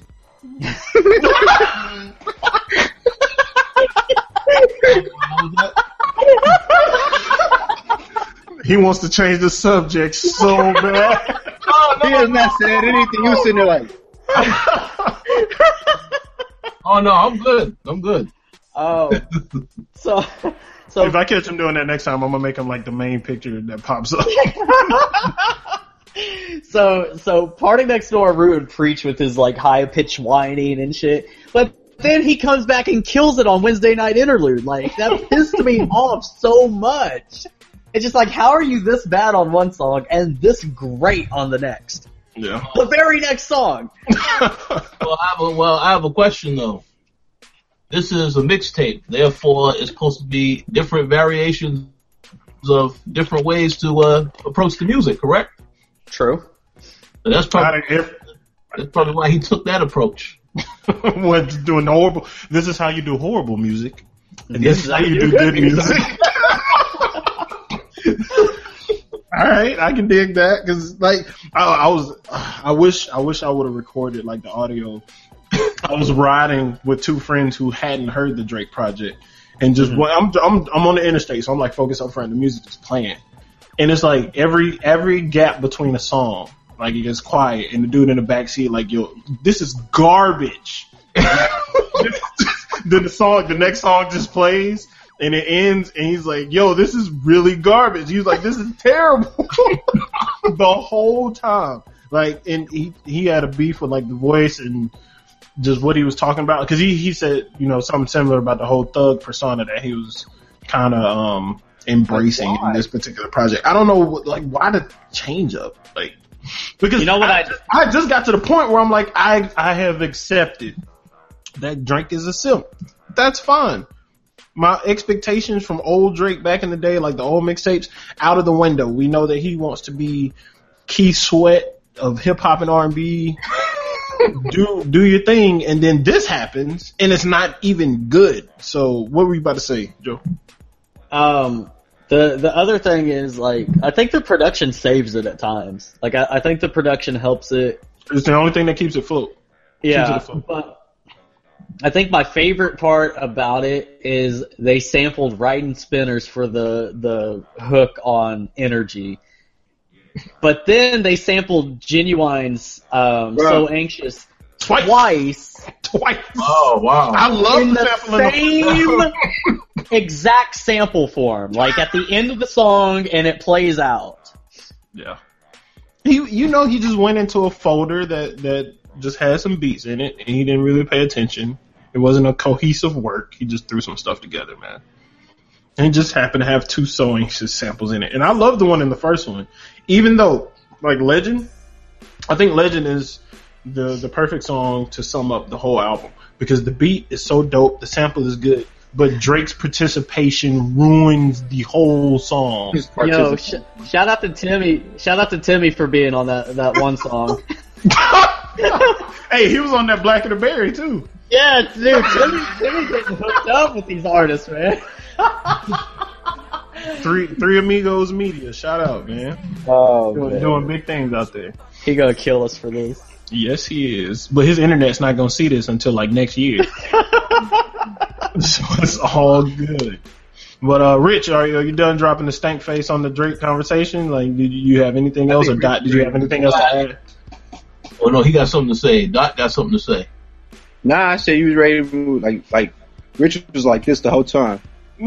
S4: he wants to change the subject so bad.
S7: He has not said anything. He was sitting there like,
S6: oh no, I'm good. I'm good.
S5: Oh, so so
S4: If I catch him doing that next time, I'm gonna make him like the main picture that pops up.
S5: so so Party Next Door ruined Preach with his like high pitched whining and shit, but then he comes back and kills it on Wednesday Night Interlude. Like that pissed me off so much. It's just like, how are you this bad on one song and this great on the next?
S4: Yeah.
S5: The very next song.
S6: Well, I have a, well, I have a question though. This is a mixtape, therefore it's supposed to be different variations of different ways to uh, approach the music, correct?
S5: True.
S6: So that's probably
S4: Not if,
S6: that's probably why he took that approch.
S4: what's doing horrible. This is how you do horrible music, and
S5: This
S4: this is how you do good music. All right, I can dig that because, like, I, I was, I wish, I wish I would have recorded like the audio. I was riding with two friends who hadn't heard the Drake project, and just when I'm, I'm, I'm on the interstate, so I'm like focused up front. The music is playing, and it's like every every gap between a song, like it gets quiet, and the dude in the backseat, like, yo, this is garbage. Then the song, the next song just plays. And it ends, and he's like, yo, this is really garbage. He's like, this is terrible. The whole time. Like, and he, he had a beef with, like, the voice and just what he was talking about. Because he, he said, you know, something similar about the whole thug persona that he was kind of um, embracing
S5: Like, why?
S4: in this particular project. I don't know, what, like, why the change up? Like, because
S5: You know what
S4: I,
S5: I-
S4: I just got to the point where I'm like, I, I have accepted that Drake is a simp. That's fine. My expectations from old Drake back in the day, like the old mixtapes, out of the window. We know that he wants to be Keith Sweat of hip hop and R and B. do do your thing, and then this happens, and it's not even good. So, what were you about to say, Joe?
S5: Um, the the other thing is, like, I think the production saves it at times. Like, I, I think the production helps it.
S4: It's the only thing that keeps it afloat.
S5: Yeah,
S4: it afloat.
S5: but I think my favorite part about it is they sampled Riding Spinners for the the hook on Energy. But then they sampled Genuine's um, So Anxious
S4: Twice.
S5: twice
S4: Twice.
S6: Oh wow!
S4: I love
S5: in
S4: the
S5: the
S4: sampling.
S5: same exact sample form. Like at the end of the song and it plays out.
S4: Yeah. He, you know, he just went into a folder that, that just had some beats in it, and he didn't really pay attention. It wasn't a cohesive work. He just threw some stuff together, man. And it just happened to have two So Anxious samples in it. And I love the one in the first one. Even though, like, Legend, I think Legend is the, the perfect song to sum up the whole album. Because the beat is so dope, the sample is good, but Drake's participation ruins the whole song.
S7: his
S5: Yo,
S7: participant.
S5: sh- shout out to Timmy. Shout out to Timmy for being on that, that one song.
S4: Hey, he was on that Black of the Berry, too.
S5: Yeah, dude, Timmy, Timmy getting hooked up with these artists, man.
S4: Three Three Amigos Media, shout out, man.
S5: Oh,
S4: Doing,
S5: man.
S4: doing big things out there.
S5: He gonna kill us for this.
S4: Yes, he is. But his internet's not gonna see this until like next year. So it's all good. But uh, Rich, are you, are you done dropping the stank face on the Drake conversation? Like, did you have anything else, or Dot? Did you have anything else to add?
S6: Oh no, he got something to say. Dot got something to say.
S7: Nah, I said you was ready to like like Richard was like this the whole time.
S6: I'm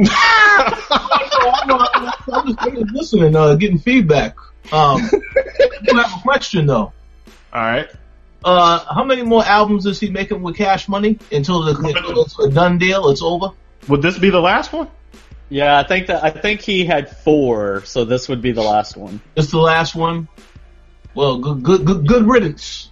S6: just, I'm just listening, uh, getting feedback. Um, I have a question though.
S4: All right.
S6: Uh, how many more albums is he making with Cash Money until, the, until it's a done deal? It's over.
S4: Would this be the last one?
S5: Yeah, I think that I think he had four, so this would be the last one.
S6: It's the last one. Well, good, good, good, good riddance.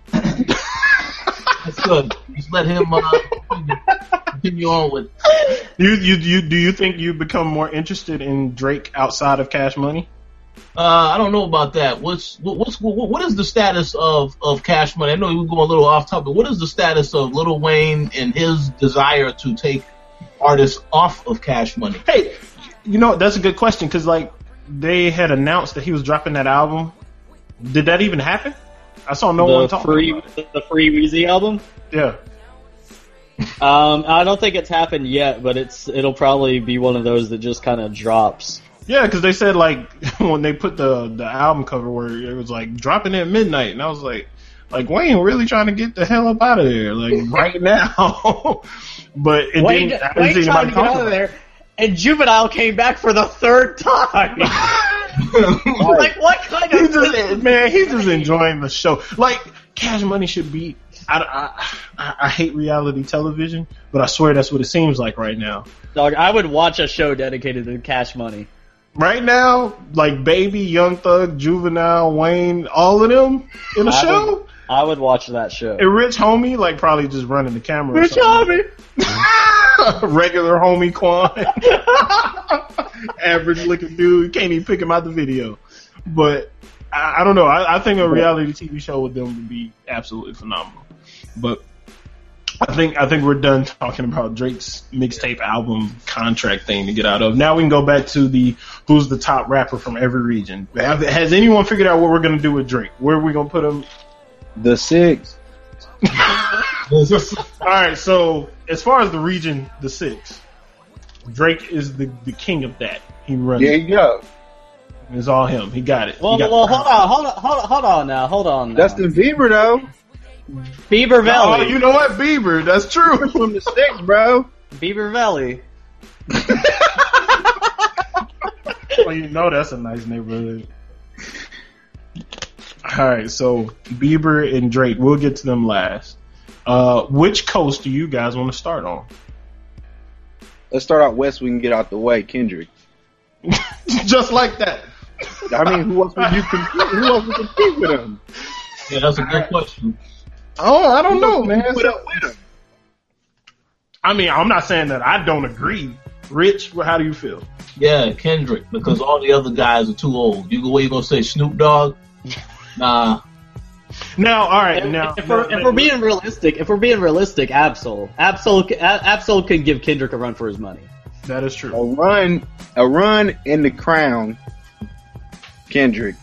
S6: That's good. Just let him uh, continue, continue on with.
S4: You, you, you, do you think you become more interested in Drake outside of Cash Money?
S6: Uh, I don't know about that. What's what, what's what, what is the status of, of Cash Money? I know we're going a little off topic. What is the status of Lil Wayne and his desire to take artists off of Cash Money?
S4: Hey, you know, that's a good question, because like they had announced that he was dropping that album. Did that even happen? I saw no
S5: the
S4: one talking
S5: free,
S4: about it.
S5: The Free Weezy album?
S4: Yeah.
S5: Um, I don't think it's happened yet, but it's it'll probably be one of those that just kind of drops.
S4: Yeah, because they said like when they put the the album cover where it was like dropping at midnight, and I was like, like Wayne really trying to get the hell up out of there, like right now. But it
S5: Wayne,
S4: didn't. I didn't
S5: Wayne
S4: see
S5: trying
S4: anybody
S5: to get
S4: talking
S5: out of
S4: about
S5: there, and Juvenile came back for the third time. Like what kind
S4: it.
S5: of
S4: He's just, man, he's just enjoying the show. Like Cash Money should be. I, I, I hate reality television, but I swear that's what it seems like right now.
S5: Dog, I would watch a show dedicated to Cash Money.
S4: Right now, like Baby, Young Thug, Juvenile, Wayne, all of them in a
S5: I
S4: show.
S5: Would, I would watch that show.
S4: And Rich Homie, like probably just running the camera.
S5: Rich
S4: Homie, regular Homie Quan, average looking dude, can't even pick him out the video. But I, I don't know. I, I think a reality T V show with them would be absolutely phenomenal. But I think I think we're done talking about Drake's mixtape album contract thing to get out of. Now we can go back to the who's the top rapper from every region. Have, has anyone figured out what we're going to do with Drake? Where are we going to put him?
S7: The six.
S4: All right, so as far as the region, the six, Drake is the, the king of that. He runs.
S7: There you go.
S4: It's all him. He got it.
S5: Well,
S4: got
S5: well, hold on, hold on, hold on, hold on now, hold on. Now.
S7: That's the Bieber though.
S5: Beaver Valley.
S4: Oh, you know what, Bieber? That's true.
S7: From the six, bro.
S5: Beaver Valley.
S4: Well, you know that's a nice neighborhood. All right, so Bieber and Drake, we'll get to them last. Uh, which coast do you guys want to start on?
S7: Let's start out west. We can get out the way. Kendrick.
S4: Just like that.
S7: I mean, who else would you compete? Who else would compete with him?
S6: Yeah, that's a good question.
S4: Oh, I don't know, man.
S7: Put up with him.
S4: I mean, I'm not saying that I don't agree. Rich, how do you feel?
S6: Yeah, Kendrick, because all the other guys are too old. You go, what you gonna say, Snoop Dogg? Nah.
S4: Now, all right,
S5: If,
S4: now
S5: if, we're, if we're being realistic, if we're being realistic, Absol, Absol, Absol could give Kendrick a run for his money.
S4: that is true.
S7: A run, a run in the crown. Kendrick.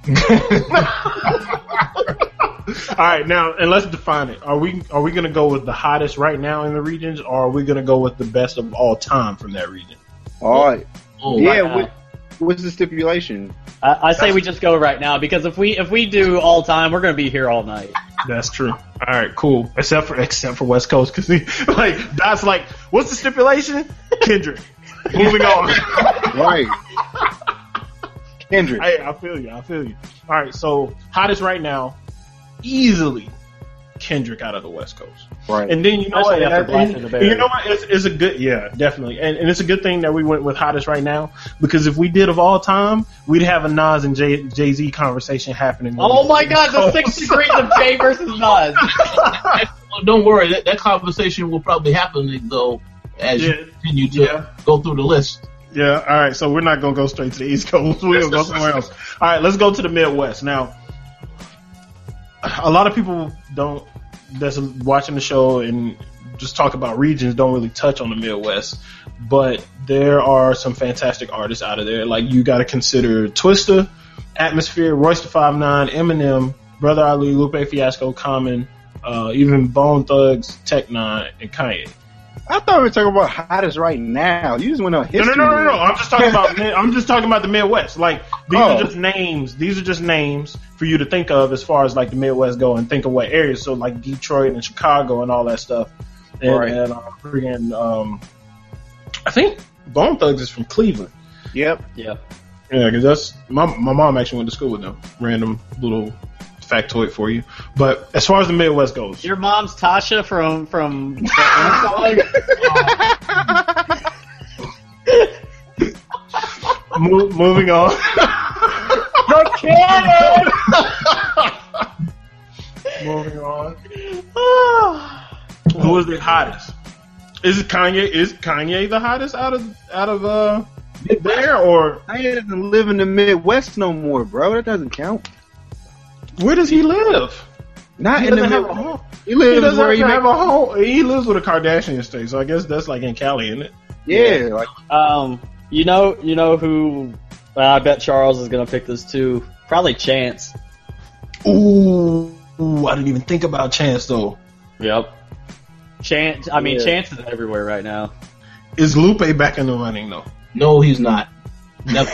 S4: All right, now and let's define it. Are we are we gonna go with the hottest right now in the regions, or are we gonna go with the best of all time from that region?
S7: All right.
S6: Oh,
S7: yeah.
S5: right now.
S7: What, what's the stipulation?
S5: I, I say we just go right now because if we if we do all time, we're gonna be here all night.
S4: That's true. All right, cool. Except for except for West Coast, because like that's like, what's the stipulation? Kendrick. Moving on.
S7: Right. Kendrick.
S4: Hey, I feel you. I feel you. All right, so hottest right now, easily Kendrick out of the West Coast.
S7: Right.
S4: And then you know
S5: Especially
S4: what?
S5: after
S4: And-
S5: Blasting
S4: and-
S5: the Berry.
S4: you know what? It's, it's a good, yeah, definitely, and, and it's a good thing that we went with hottest right now, because if we did of all time, we'd have a Nas and Jay Z conversation happening.
S5: Oh my God, the six degrees of Jay versus Nas.
S6: Well, don't worry, that, that conversation will probably happen though as
S4: Yeah.
S6: you continue to
S4: Yeah.
S6: go through the list.
S4: Yeah, all right. So we're not gonna go straight to the East Coast. We're gonna go somewhere else. All right, let's go to the Midwest now. A lot of people don't that's watching the show and just talk about regions don't really touch on the Midwest, but there are some fantastic artists out of there. Like you got to consider Twista, Atmosphere, Royce da five nine, Eminem, Brother Ali, Lupe Fiasco, Common, uh, even Bone Thugs, Tech Nine, and Kanye.
S7: I thought we were talking about hottest right now. You just went on
S4: No,
S7: history.
S4: no, no, no, no. I'm just talking about. mid- I'm just talking about the Midwest. Like these
S7: Oh.
S4: are just names. These are just names for you to think of as far as like the Midwest go, and think of what areas. So like Detroit and Chicago and all that stuff. And,
S7: Right.
S4: and uh, friggin', um, I think Bone Thugs is from Cleveland.
S7: Yep.
S5: Yeah.
S4: Yeah, because that's my my mom actually went to school with them. Random little factoid for you. But as far as the Midwest goes,
S5: Your mom's Tasha from from the Amazon?
S4: Mo- moving on.
S5: The cannon!
S4: moving on. Who is the hottest? Is it Kanye? Is Kanye the hottest out of out of uh there, or
S7: I doesn't live in the Midwest no more, bro. That doesn't count.
S4: where does he live?
S7: Not
S4: He
S7: in the
S4: doesn't have a
S7: Midwest.
S4: home.
S7: He
S4: He
S7: lives
S4: doesn't
S7: where
S4: have
S7: he
S4: to have
S7: make,
S4: a home. He lives with a Kardashian estate, so I guess that's like in Cali, isn't it?
S7: yeah, like
S5: Um, you know, you know who? Uh, I bet Charles is gonna pick this too. Probably Chance.
S4: Ooh, ooh, I didn't even think about Chance though.
S5: Yep. Chance. I mean,
S7: Yeah.
S5: Chance is everywhere right now.
S4: Is Lupe back in the running though?
S6: No, he's not. Never.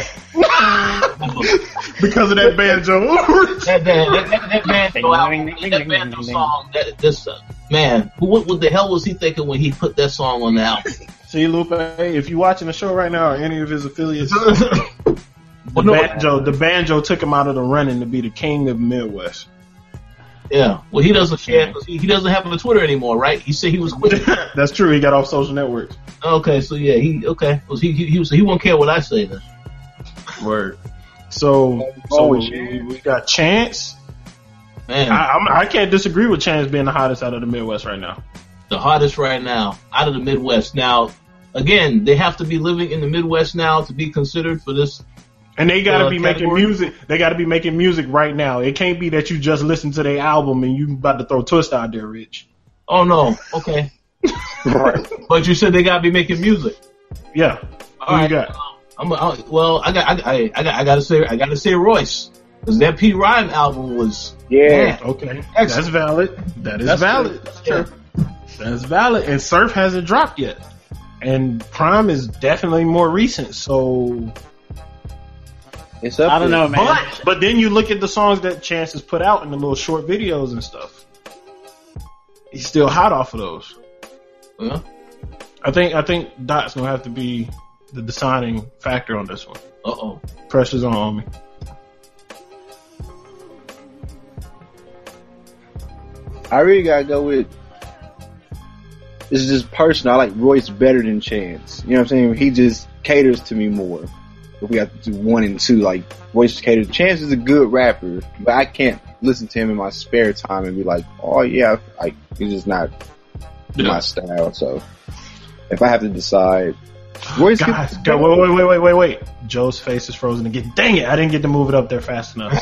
S4: Because of that banjo.
S6: That, that, that, that, that banjo album, that banjo song, that, this, uh, man, what, what the hell was he thinking when he put that song on the album?
S4: See, Lupe, if you're watching the show right now or any of his affiliates, the
S6: Well, no,
S4: banjo, the banjo took him out of the running to be the king of the Midwest.
S6: Yeah, well, he doesn't share, he, he doesn't have a Twitter anymore, right? He said he was quitting.
S4: That's true. He got off social networks.
S6: Okay, so yeah, he, okay. Well, he, he, he, was, he won't care what I say then.
S4: Word. So, so we, we got Chance.
S6: Man,
S4: I, I'm, I can't disagree with Chance being the hottest out of the Midwest right now.
S6: the hottest right now, out of the Midwest. Now, again, they have to be living in the Midwest now to be considered for this.
S4: And they got to
S6: Uh,
S4: be making
S6: category?
S4: music. They got to be making music right now. It can't be that you just listen to their album and you about to throw Twist out there, Rich.
S6: Oh no, okay.
S7: right.
S6: But you said they gotta be making music.
S4: Yeah. Who you got?
S6: I'm, I, well, I got, I, I, got, I gotta say, I gotta say Royce, because that P Rhyme album was,
S7: Yeah.
S6: man,
S4: Okay,
S6: Excellent.
S4: that's valid. That is
S6: That's
S4: valid.
S6: true.
S4: That's valid. And Surf hasn't dropped yet, and Prime is definitely more recent. So,
S7: It's up
S5: I don't
S7: there.
S5: know, man.
S4: but but then you look at the songs that Chance has put out in the little short videos and stuff. He's still hot off of those.
S6: Yeah.
S4: I think I think Dot's gonna have to be the deciding factor on this one.
S6: Uh oh.
S4: Pressure's on me.
S7: I really gotta go with. This is just personal. I like Royce better than Chance. You know what I'm saying? He just caters to me more. If we have to do one and two, like Royce caters. Chance is a good rapper, but I can't listen to him in my spare time and be like, oh yeah, like he's just not
S4: Yeah.
S7: my style. So if I have to decide, Royce
S4: Guys,
S7: gets-
S4: go, wait, wait, wait, wait, wait, wait. Joe's face is frozen again. Dang it! I didn't get to move it up there fast enough.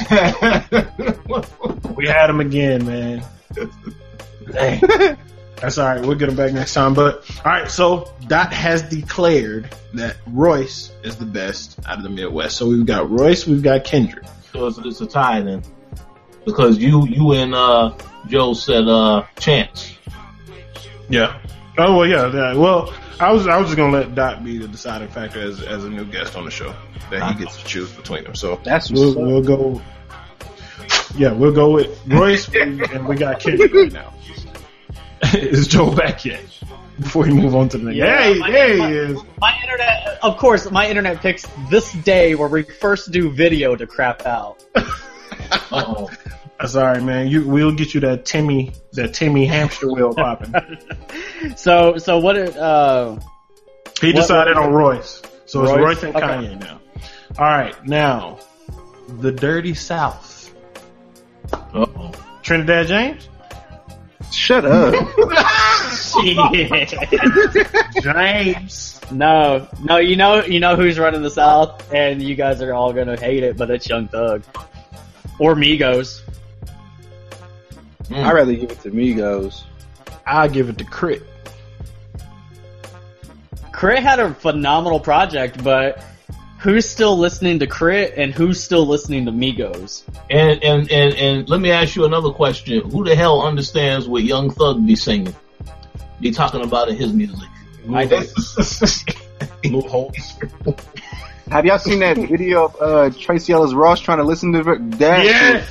S4: We had him again, man. Dang. That's all right. We'll get him back next time. But all right, so Dot has declared that Royce is the best out of the Midwest. So we've got Royce, we've got Kendrick.
S6: So it's, it's a tie then, because you, you and uh, Joe said uh, Chance.
S4: Yeah. Oh well, yeah. yeah. Well, I was I was just gonna let Dot be the deciding factor as as a new guest on the show that he gets to choose between them. So
S7: That's
S4: we'll,
S7: what's up.
S4: we'll go. Yeah, we'll go with Royce, and we got Kendrick right now. Is Joe back yet? Before we move on to the next.
S5: Yeah,
S4: Hey,
S5: my-
S4: there
S5: my-
S4: he is.
S5: My internet, of course, my internet picks this day where we first do video to crap out.
S6: Uh oh.
S4: That's all right, man. You we'll get you that Timmy that Timmy hamster wheel popping.
S5: So, so what? It, uh,
S4: He
S5: What-
S4: decided
S5: what-
S4: on Royce, so it's
S5: Royce?
S4: Royce and
S5: Okay.
S4: Kanye now. All right, now the Dirty South.
S6: Uh oh.
S4: Trinidad James.
S7: Shut up.
S4: James.
S5: no, no, you know, you know who's running the South, and you guys are all gonna hate it, but it's Young Thug or Migos.
S7: I'd rather give it to Migos.
S4: I'll give it to Crit.
S5: Crit had a phenomenal project, but who's still listening to Crit and who's still listening to Migos?
S6: And, and, and, and let me ask you another question. Who the hell understands what Young Thug be singing? Be talking about in his music?
S5: I do.
S4: Loopholes.
S7: Have y'all seen that video of uh, Tracy Ellis Ross trying to listen to that?
S4: Yes.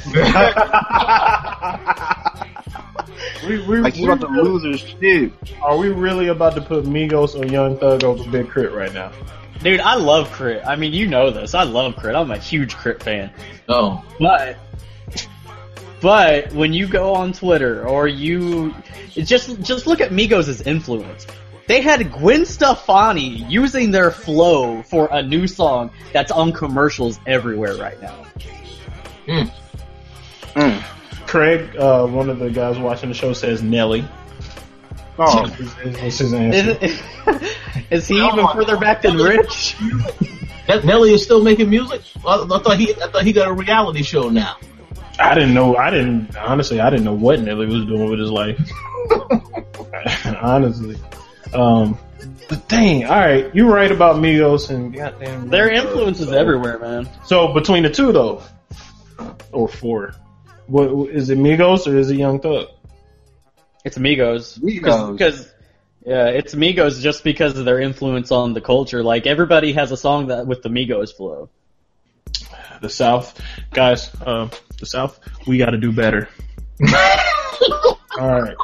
S4: we, we,
S7: Like he's
S4: we
S7: about to
S4: really,
S7: lose his shit.
S4: Are we really about to put Migos or Young Thug over Big Crit right now?
S5: Dude, I love Crit. I mean, you know this. I love Crit. I'm a huge Crit fan.
S6: Oh.
S5: But, but when you go on Twitter or you just just look at Migos' influence. They had Gwen Stefani using their flow for a new song that's on commercials everywhere right now.
S6: Mm.
S7: Mm.
S4: Craig, uh, one of the guys watching the show, says Nelly.
S7: Oh,
S4: What's his answer?
S5: Is, is he even further back than Rich?
S6: That Nelly is still making music? I, I thought he, I thought he got a reality show now.
S4: I didn't know. I didn't honestly. I didn't know what Nelly was doing with his life. Honestly, um, but dang. All right, you're right about Migos and goddamn.
S5: Their influence is everywhere, man.
S4: So between the two, though, or four, what is it? Migos or is it Young Thug?
S5: It's Migos.
S7: Migos.
S5: Because, yeah, it's Migos just because of their influence on the culture. Like, everybody has a song that with the Migos flow.
S4: The South, guys. Uh, the South, we got to do better. All right.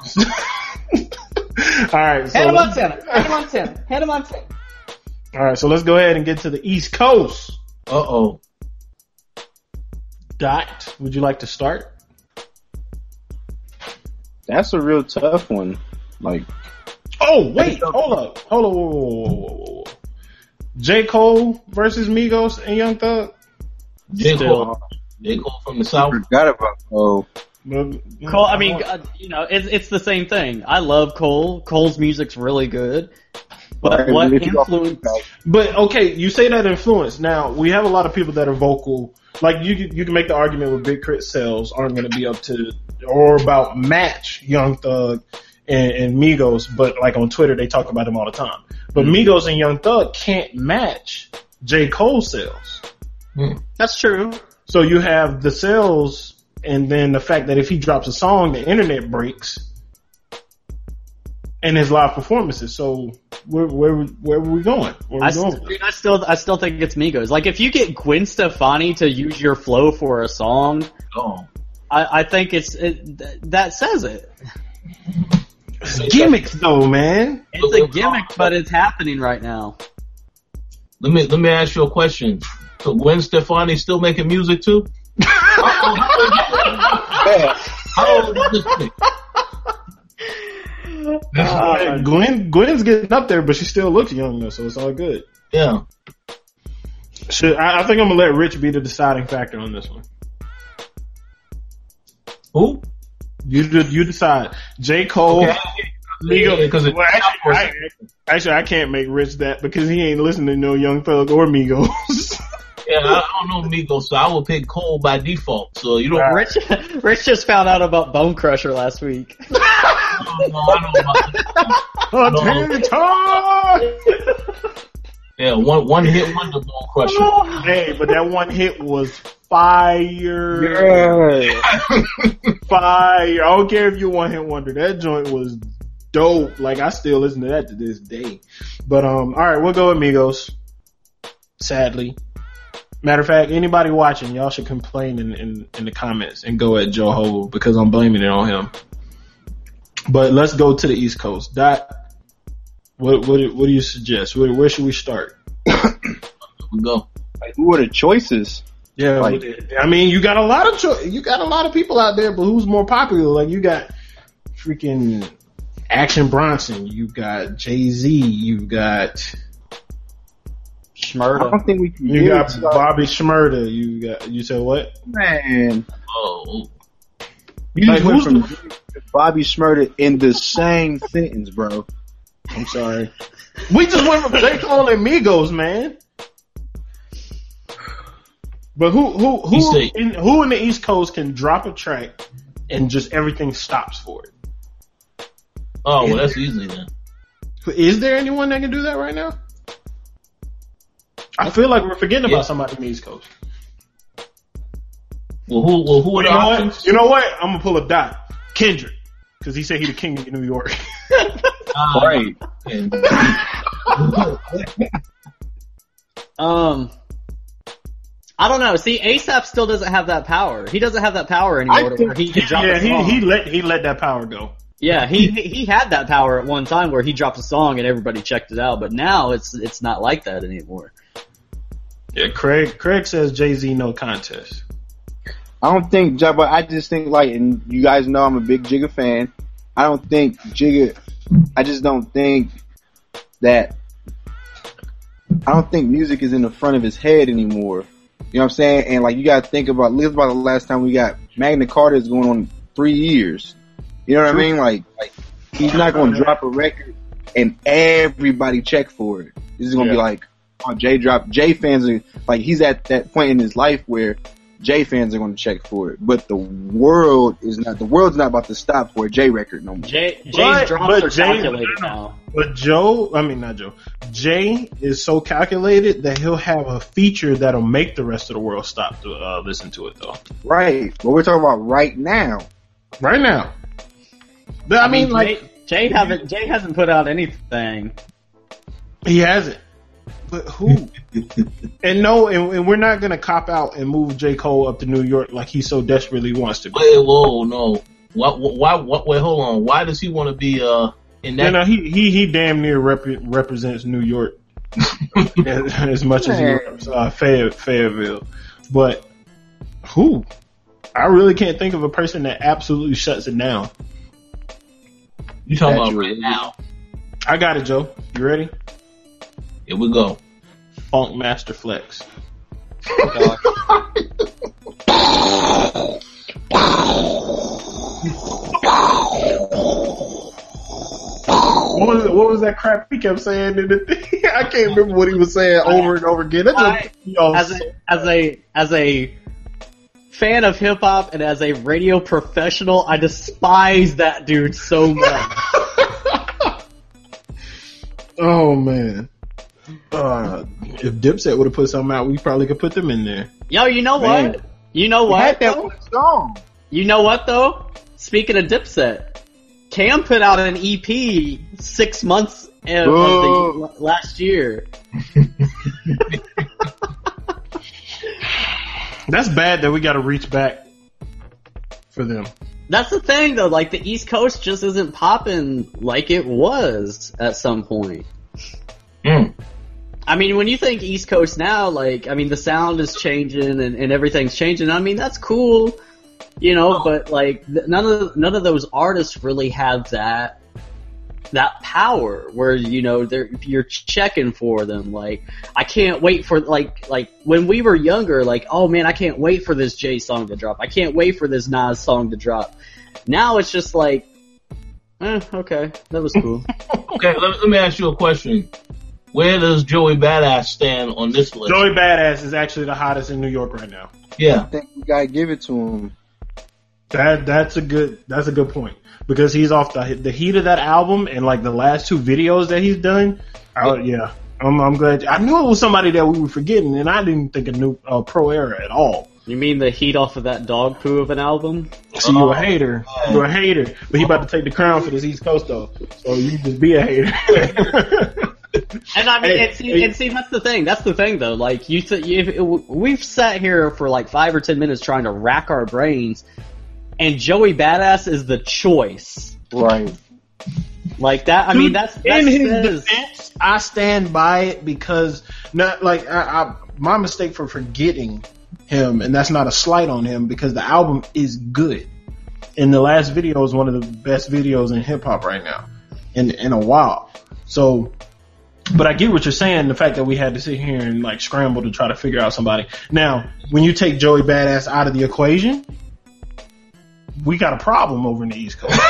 S4: All right. So
S5: Hannah
S4: let's-
S5: Montana. Hannah Montana. Hannah Montana.
S4: All right. So let's go ahead and get to the East Coast.
S6: Uh oh.
S4: Dot, would you like to start?
S7: that's a real tough one. Like,
S4: Oh, wait. Hold up. Hold up. Whoa, whoa, whoa, whoa, whoa. J. Cole versus Migos and Young Thug?
S6: J.
S4: Still.
S6: Cole. J. Cole from the
S7: I
S6: South.
S7: forgot about Cole.
S5: Cole, I mean, uh, you know, it's it's the same thing. I love Cole. Cole's music's really good. But
S7: Right,
S5: what
S7: if you go-
S5: influence?
S4: But okay, you say that influence. Now we have a lot of people that are vocal. Like you, you can make the argument with Big Crit sales aren't going to be up to or about match Young Thug and, and Migos. But like on Twitter, they talk about them all the time. But Migos and Young Thug can't match J. Cole sales.
S5: That's true.
S4: So you have the sales, and then the fact that if he drops a song, the internet breaks, and his live performances. So where where where were we going? Where were
S5: I,
S4: we going?
S5: st- dude, I still I still think it's Migos. Like if you get Gwen Stefani to use your flow for a song,
S6: Oh.
S5: I, I think it's it, th- that says it.
S4: It's gimmicks though, man.
S5: It's a gimmick, but it's happening right now.
S6: Let me let me ask you a question. So Gwen Stefani still making music too? How old is this chick?
S4: Uh, Gwen Gwen's getting up there, but she still looks young though, so it's all good.
S6: Yeah.
S4: Should, I, I think I'm gonna let Rich be the deciding factor on this one.
S6: Who?
S4: You you decide. J. Cole.
S6: Okay.
S4: Migos.
S6: Because it-
S4: Well, actually, I, actually, I can't make Rich that because he ain't listening to no Young Thug or Migos.
S6: Yeah, I don't know Migos, so I will pick Cole by default. So you don't.
S5: Rich Rich just found out about Bone Crusher last week.
S6: I don't know, I don't know about that.
S4: Attention!
S6: Yeah, one one hit wonder Bone Crusher.
S4: Hey, but that one hit was fire. Fire. I don't care if you one hit wonder. That joint was dope. Like, I still listen to that to this day. But, um, alright, we'll go with Migos. Sadly. Matter of fact, anybody watching, y'all should complain in, in, in the comments and go at Joe Ho because I'm blaming it on him. But let's go to the East Coast. Dot, what, what, what do you suggest? Where, where should we start?
S6: We go.
S7: Like, who are the choices?
S4: Yeah,
S7: Like-
S4: I mean, you got a lot of cho- you got a lot of people out there, but who's more popular? Like, you got freaking Action Bronson, you got Jay-Z, you got
S7: I
S5: Schmurda.
S7: don't think we can
S4: you
S7: give
S4: got
S7: it to-
S4: Bobby Shmurda, you got you said what?
S7: Man.
S6: Oh,
S7: You
S4: Like,
S7: just went
S4: who's
S7: from
S4: the-
S7: Jay to Bobby Shmurda in the same sentence, bro.
S4: I'm sorry. We just went from J. Cole and Migos, man. But who who
S6: He
S4: who
S6: said-
S4: in, who in the East Coast can drop a track and just everything stops for it?
S6: oh, well, that's easy then.
S4: Is there anyone that can do that right now? I feel like we're forgetting
S6: Yeah.
S4: about somebody in the East Coast.
S6: Well, who, well, who are
S4: You
S6: the
S4: know
S6: options?
S4: what? You know what? I'm gonna pull a dot. Kendrick, because he said he the king of New York.
S6: Uh,
S7: Right.
S6: and-
S5: Um, I don't know. See, ASAP still doesn't have that power. He doesn't have that power anymore. to where he can drop
S4: yeah,
S5: a
S4: he
S5: song.
S4: he let he let that power go.
S5: Yeah, he he had that power at one time where he dropped a song and everybody checked it out. But now it's it's not like that anymore.
S4: Yeah, Craig Craig says Jay-Z no contest.
S7: I don't think, Ja- but I just think like, and you guys know I'm a big Jigga fan. I don't think Jigga. I just don't think that. I don't think music is in the front of his head anymore. You know what I'm saying? And like, you got to think about, live about the last time we got Magna Carta is going on three years. You know what I mean? Like, like he's not going to drop a record and everybody check for it. This is going to
S4: Yeah.
S7: be like, oh, Jay dropped. Jay fans are like, he's at that point in his life where Jay fans are going to check for it. But the world is not. The world's not about to stop for a Jay record no more.
S5: Jay Jay's
S4: But-
S5: drops
S4: but
S5: are
S4: Jay-
S5: calculated
S4: no, no.
S5: now.
S4: But Joe, I mean not Joe, Jay is so calculated that he'll have a feature that'll make the rest of the world stop to uh, listen to it though.
S7: Right. But we're talking about right now.
S4: Right now. But, I, mean, like
S5: Jay, Jay haven't Jay hasn't put out anything.
S4: he hasn't. But who? and no, and, and we're not gonna cop out and move J. Cole up to New York like he so desperately wants to be.
S6: Wait, whoa, no. Why, why, why, wait, hold on. Why does he want to be, uh, in that?
S4: You know, he he he damn near rep- represents New York as, as much as he reps uh, Fayette, Fayetteville. But who? I really can't think of a person that absolutely shuts it down.
S6: You talking about
S7: That's
S6: right
S7: right.
S6: now?
S4: I got it, Joe. You ready?
S6: Here we go.
S4: Funk Master Flex. What was, what was that crap he kept saying in the thing? I can't remember what he was saying over and over again. That just
S5: I-
S4: pissed me off
S5: As
S4: so
S5: a as a as a fan of hip hop and as a radio professional, I despise that dude so much.
S4: Oh man. Uh, if Dipset would have put something out, we probably could put them in there.
S5: Yo, you know
S7: Man.
S5: what? You know
S7: He
S5: what?
S7: had that
S5: though?
S7: one song.
S5: You know what though? Speaking of Dipset, Cam put out an E P six months of, of
S7: Whoa.
S5: the last year.
S4: That's bad that we got to reach back for them.
S5: That's the thing though, like the East Coast just isn't popping like it was at some point.
S6: Mm.
S5: I mean, when you think East Coast now, like, I mean, the sound is changing and, and everything's changing. I mean, that's cool, you know, but like, th- none of, none of those artists really have that, that power where, you know, they're, you're checking for them. Like, I can't wait for, like, like, when we were younger, like, oh man, I can't wait for this Jay song to drop. I can't wait for this Nas song to drop. Now it's just like, eh, okay, that was cool.
S6: Okay, let, let me ask you a question. Where does Joey Badass stand on this list?
S4: Joey Badass is actually the hottest in New York right now.
S7: I
S6: Yeah.
S7: think we gotta give it to him.
S4: That that's a good that's a good point because he's off the the heat of that album and like the last two videos that he's done. I, yeah, I'm I'm glad. I knew it was somebody that we were forgetting, and I didn't think of new uh, Pro Era at all.
S5: You mean the heat off of that dog poo of an album?
S4: So you a hater, you a hater, but he about to take the crown for this East Coast though. So you just be a hater.
S5: And I mean,
S4: Hey,
S5: and, see,
S4: hey.
S5: and see, that's the thing. That's the thing, though. Like you, th- you, we've sat here for like five or ten minutes trying to rack our brains, and Joey Badass is the choice.
S7: Right.
S5: Like that. I mean, that's that
S4: in his
S5: says-
S4: defense. I stand by it because not like I, I, my mistake for forgetting him, and that's not a slight on him because the album is good. And the last video is one of the best videos in hip hop right now, in in a while. So. But I get what you're saying, the fact that we had to sit here and like scramble to try to figure out somebody. Now, when you take Joey Badass out of the equation, we got a problem over in the East Coast.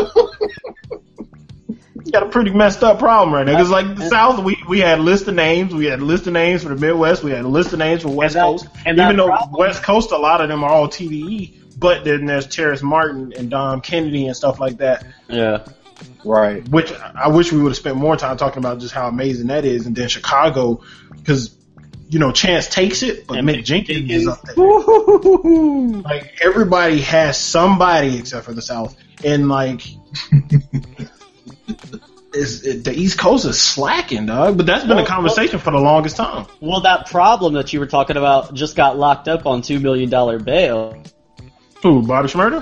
S4: We got a pretty messed up problem right now. Because like the South, we, we had a list of names, we had a list of names for the Midwest, we had a list of names for West
S5: And that-
S4: Coast.
S5: and that
S4: Even though
S5: problem-
S4: West Coast, a lot of them are all T V E, but then there's Terrence Martin and Dom Kennedy and stuff like that.
S5: yeah.
S7: Right.
S4: Which I wish we would have spent more time talking about just how amazing that is. And then Chicago, because you know, Chance takes it, but
S5: And
S4: Mick
S5: Mick
S4: Jenkins is up there.
S5: Woo-hoo-hoo-hoo.
S4: Like everybody has somebody except for the South, and like, is it, the East Coast is slacking, dog. But that's been
S5: Well,
S4: a conversation for the longest time.
S5: Well, that problem that you were talking about just got locked up on two million dollar bail.
S4: Who, Bobby Shmurda?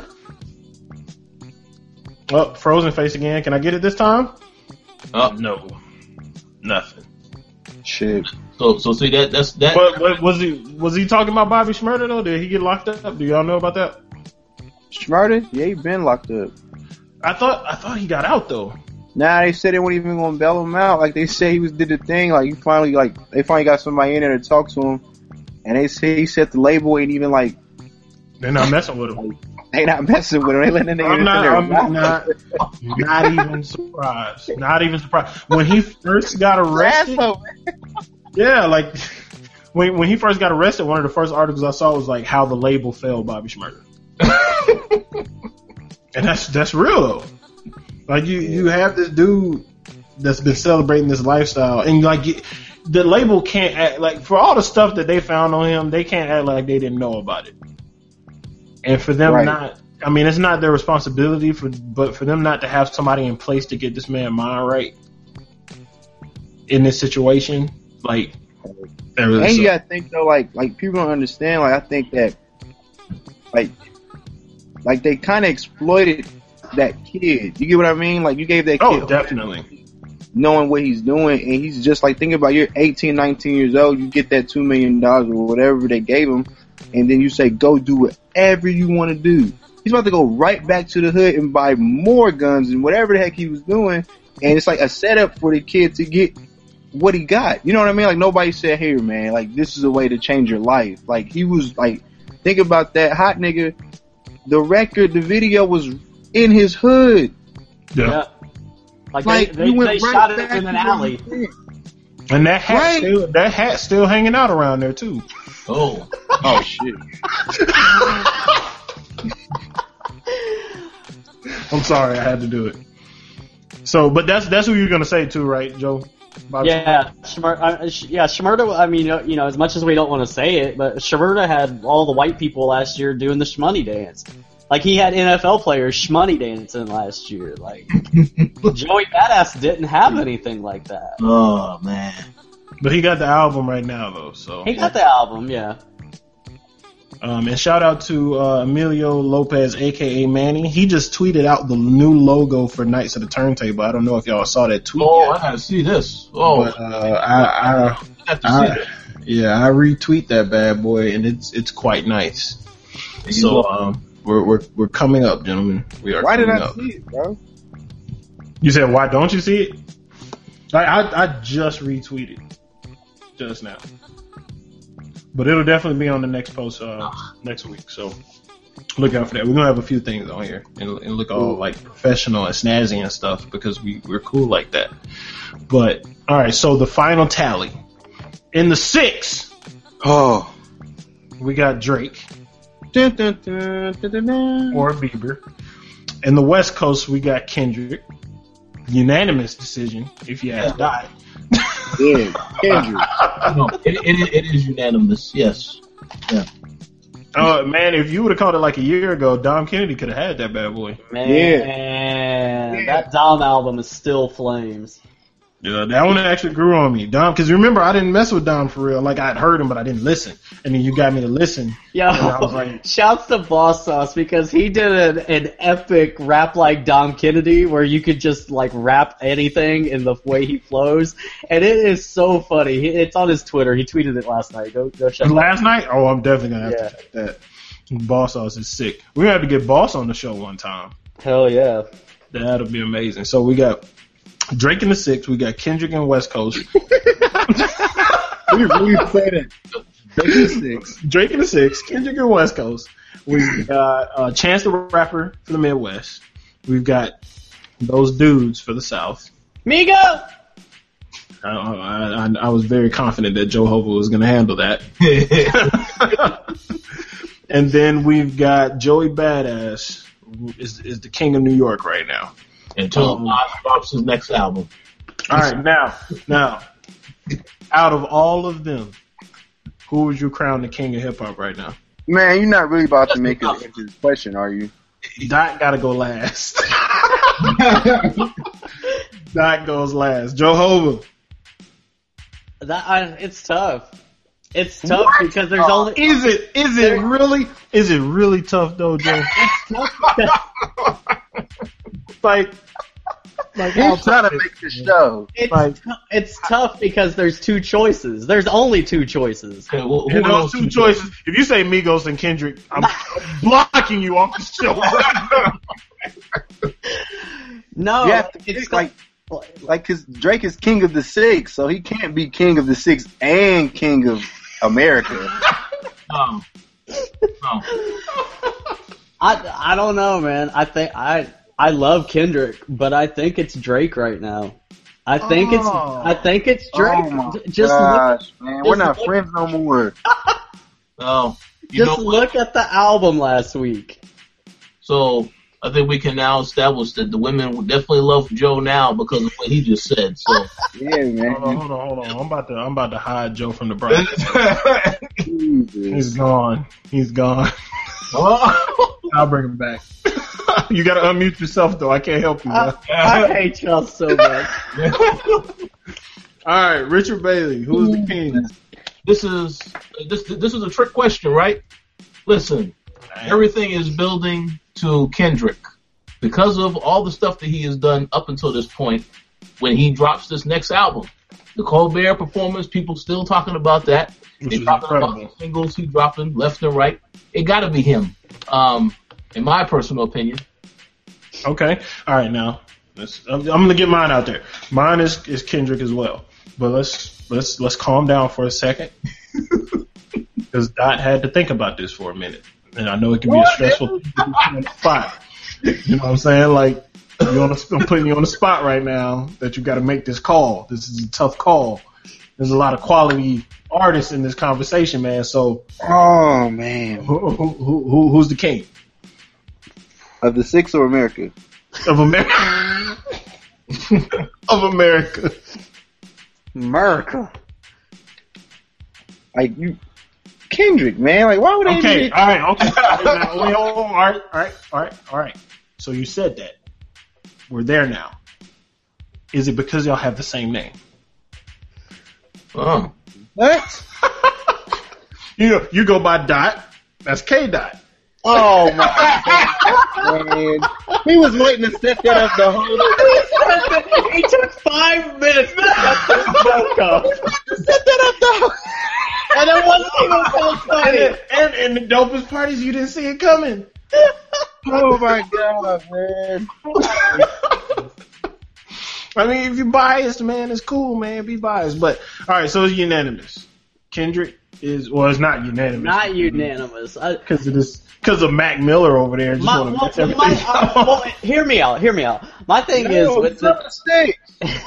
S4: Oh, frozen face again. Can I get it this time?
S6: Oh,
S4: No, nothing.
S7: Shit.
S6: so so see that that's that.
S4: But, but was he was he talking about Bobby Shmurda though? Did he get locked up? Do y'all know about that?
S7: Shmurda? Yeah, he been locked up.
S4: I thought I thought he got out though.
S7: Nah, they said they weren't even gonna bail him out. Like they said he was did the thing. Like you finally like they finally got somebody in there to talk to him, and they say he said the label ain't even like
S4: They're not messing with him.
S7: they not messing with him. They letting the nigga
S4: I'm
S7: in
S4: not.
S7: there.
S4: I'm not. Not even surprised. Not even surprised. When he first got arrested, yeah, like when when he first got arrested, one of the first articles I saw was like how the label failed Bobby Shmurda, and that's that's real though. Like you you have this dude that's been celebrating this lifestyle, and like you, the label can't act like for all the stuff that they found on him, they can't act like they didn't know about it. And for them
S7: Right.
S4: not, I mean, it's not their responsibility for, but for them not to have somebody in place to get this man mind right in this situation, like, that really
S7: And you
S4: sucks.
S7: gotta think though, like like people don't understand. Like I think that like like they kind of exploited that kid. You get what I mean? Like you gave that
S4: Oh,
S7: kid
S4: definitely.
S7: knowing what he's doing, and he's just like, think about you're eighteen, nineteen years old, you get that two million dollars or whatever they gave him, and then you say go do whatever you want to do. He's about to go right back to the hood and buy more guns and whatever the heck he was doing, and it's like a setup for the kid to get what he got. You know what I mean? Like nobody said, "Here, man, like this is a way to change your life." Like he was like, think about that hot nigga. The record, the video was in his hood.
S4: Yeah.
S5: Yeah. Like,
S7: Like
S5: they,
S7: you
S5: they,
S7: went
S5: they
S7: right
S5: shot it
S7: back
S5: in
S7: to
S5: an
S7: where
S5: alley.
S7: you went.
S4: And that hat
S7: Right.
S4: still, that hat still hanging out around there too.
S6: Oh,
S7: Oh shit!
S4: I'm sorry, I had to do it. So, but that's that's who you're gonna say too, right, Joe? Bobby?
S5: Yeah, Shmur- uh, Sh- yeah, Shmurda. I mean, you know, you know, as much as we don't want to say it, but Shmurda had all the white people last year doing the shmoney dance. Like he had N F L players shmoney dancing last year. Like Joey Badass didn't have anything like that.
S6: oh man.
S4: But he got the album right now though, so.
S5: He got the album, yeah.
S4: Um, and shout out to uh, Emilio Lopez, aka Manny. He just tweeted out the new logo for Knights of the Turntable. I don't know if y'all saw that tweet
S6: Oh, I
S4: yet.
S6: gotta see this. Oh,
S4: But, uh, I, I,
S6: I have to see
S4: I,
S6: that.
S4: yeah, I retweet that bad boy, and it's it's quite nice.
S6: You
S4: So
S6: look-
S4: um, we're we're we're coming up, gentlemen. We are.
S7: Why did
S4: coming
S7: I
S4: up.
S7: see it, bro?
S4: You said why don't you see it? I I, I just retweeted just now, but it'll definitely be on the next post uh, next week. So look out for that. We're gonna have a few things on here and, and look all like professional and snazzy and stuff because we we're cool like that. But all right, so the final tally in the six,
S7: Oh.
S4: we got Drake
S7: Dun, dun, dun, dun, dun, dun.
S4: or Bieber. In the West Coast, we got Kendrick. Unanimous decision, if you ask Dot.
S7: Yeah, Kendrick.
S6: no, it, it, it is unanimous. Yes.
S4: Oh man, if you would have called it like a year ago, Dom Kennedy could have had that bad boy.
S5: Man, that Dom album is still flames.
S4: Yeah, that one actually grew on me, Dom. Because remember, I didn't mess with Dom for real. Like I'd heard him, but I didn't listen. And then you got me to listen.
S5: Yo,
S4: And I was like-
S5: shouts to Boss Sauce because he did an, an epic rap like Dom Kennedy where you could just like rap anything in the way he flows, and it is so funny. He- It's on his Twitter. He tweeted it last night. Go go check it out.
S4: Last night, oh, I'm definitely gonna have
S5: Yeah.
S4: to check that. Boss Sauce is sick. We have to get Boss on the show one time.
S5: Hell yeah.
S4: That'll be amazing. So we got Drake in the six. We got Kendrick in West Coast.
S7: We really played it. Drake in the six.
S4: Drake in the six. Kendrick in West Coast. We got uh, Chance the Rapper for the Midwest. We've got those dudes for the South.
S5: Migo!
S4: I, I, I, I was very confident that Joe Hova was going to handle that. And then we've got Joey Badass is is the king of New York right now.
S6: Until
S4: Um,
S6: Nas drops his next album.
S4: All right, now, now, out of all of them, who would you crown the king of hip hop right now?
S7: Man, you're not really about to make it into this question, are you?
S4: Dot gotta go last. Dot goes last. Jehovah.
S5: That I, it's tough. It's tough what? because there's only.
S4: Is it? Is it really? Is it really tough though, Joe?
S5: It's tough because,
S4: like, like
S7: he's trying to make the show.
S5: It's,
S4: like,
S5: t- it's tough because there's two choices. There's only two choices.
S6: Okay, well,
S4: and those two choices. choices. If you say Migos and Kendrick, I'm blocking you off the show.
S5: No,
S7: yeah, it's like. Like, cause Drake is king of the six, so he can't be king of the six and king of America.
S6: No. No.
S5: I, I don't know, man. I think I I love Kendrick, but I think it's Drake right now. I think
S4: oh.
S5: it's I think it's Drake.
S7: Oh my
S5: just
S7: gosh,
S5: look,
S7: man,
S5: just
S7: we're not
S5: look,
S7: friends no more.
S6: No. You
S5: just
S6: know
S5: look at the album last week.
S6: So I think we can now establish that the women would definitely love Joe now because of what he just said. So
S7: yeah, man.
S4: Hold on, hold on, hold on. I'm about to I'm about to hide Joe from the bride. He's gone. He's gone. I'll bring him back. You gotta unmute yourself though. I can't help you.
S5: I, I hate y'all so much.
S4: All right, Richard Bailey, who's the king?
S6: This is this this is a trick question, right? Listen, everything is building to Kendrick because of all the stuff that he has done up until this point. When he drops this next album, the Colbert performance, people still talking about that. They talking about the singles he dropping left and right. It got to be him, um, in my personal opinion.
S4: Okay, all right. Now, let's, I'm, I'm going to get mine out there. Mine is, is Kendrick as well, but let's let's let's calm down for a second because Dot had to think about this for a minute. And I know it can be a stressful spot. You know what I'm saying? Like, you're on a, I'm putting you on the spot right now that you got to make this call. This is a tough call. There's a lot of quality artists in this conversation, man. So,
S7: oh man,
S4: who, who, who, who's the king
S7: of the six or America?
S4: Of America. Of America.
S5: America.
S7: Like you. Kendrick, man, like why would they?
S4: Okay, all right, okay. Now, wait, hold on. All right, all right, all right, all right. So you said that we're there now. Is it because y'all have the same name?
S6: Oh,
S7: what?
S4: You know, you go by Dot. That's K Dot.
S7: Oh my God, man! He was waiting to set that up the whole.
S5: He took five minutes to set this joke up.
S7: Set that up the whole.
S5: And it wasn't even so funny.
S4: And, and, and the dopest part is you didn't see it coming.
S7: Oh my God, man!
S4: I mean, if you're biased, man, it's cool, man. Be biased, but all right. So it's unanimous. Kendrick is, well, it's not unanimous.
S5: Not unanimous.
S4: Because it is because of Mac Miller over there. Just
S5: my,
S4: want to
S5: well,
S4: mess everything
S5: my, uh, well, hear me out. Hear me out. My thing
S7: No,
S5: is with
S7: it's
S5: the
S7: a mistake.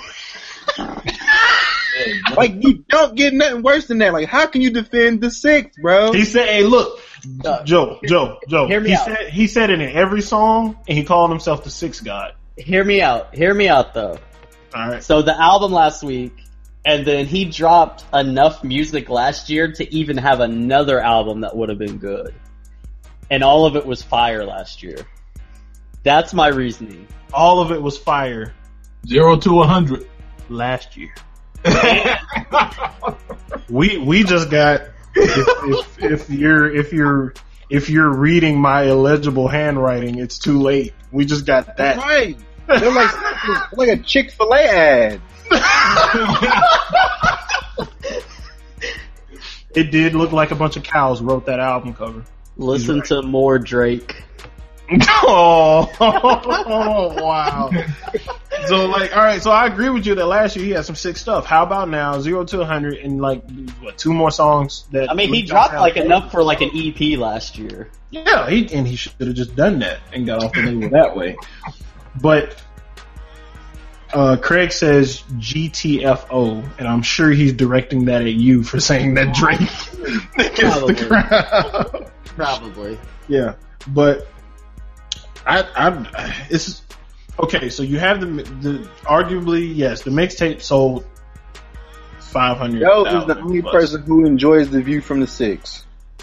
S7: Like you don't get nothing worse than that. Like how can you defend the six, bro?
S4: He said, "Hey, look,
S5: Uh,
S4: Joe, Joe, Joe."
S5: hear me
S4: he
S5: out.
S4: said he said it in every song, and he called himself the Sixth God.
S5: hear me out. Hear me out though.
S4: All right.
S5: So the album last week, and then he dropped enough music last year to even have another album that would have been good. And all of it was fire last year. That's my reasoning.
S4: All of it was fire
S6: zero to a hundred.
S4: last year. we we just got if, if, if you're if you're if you're reading my illegible handwriting, it's too late. We just got that.
S7: Right. They're like like a Chick-fil-A ad.
S4: It did look like a bunch of cows wrote that album cover.
S5: Listen to more Drake.
S4: Oh, wow. So, like, all right, so I agree with you that last year he had some sick stuff. How about now, zero to one hundred, and, like, what, two more songs? That
S5: I mean, he
S4: we
S5: dropped
S4: have?
S5: like enough for like an E P last year.
S4: Yeah, he, and he should have just done that and got off the label that way. But uh, Craig says G T F O, and I'm sure he's directing that at you for saying that Drake gets the crowd.
S5: Probably.
S4: Yeah, but I, I, it's okay. So you have the, the arguably yes, the mixtape sold five hundred.
S7: Joe is the only
S4: plus.
S7: person who enjoys the view from the six.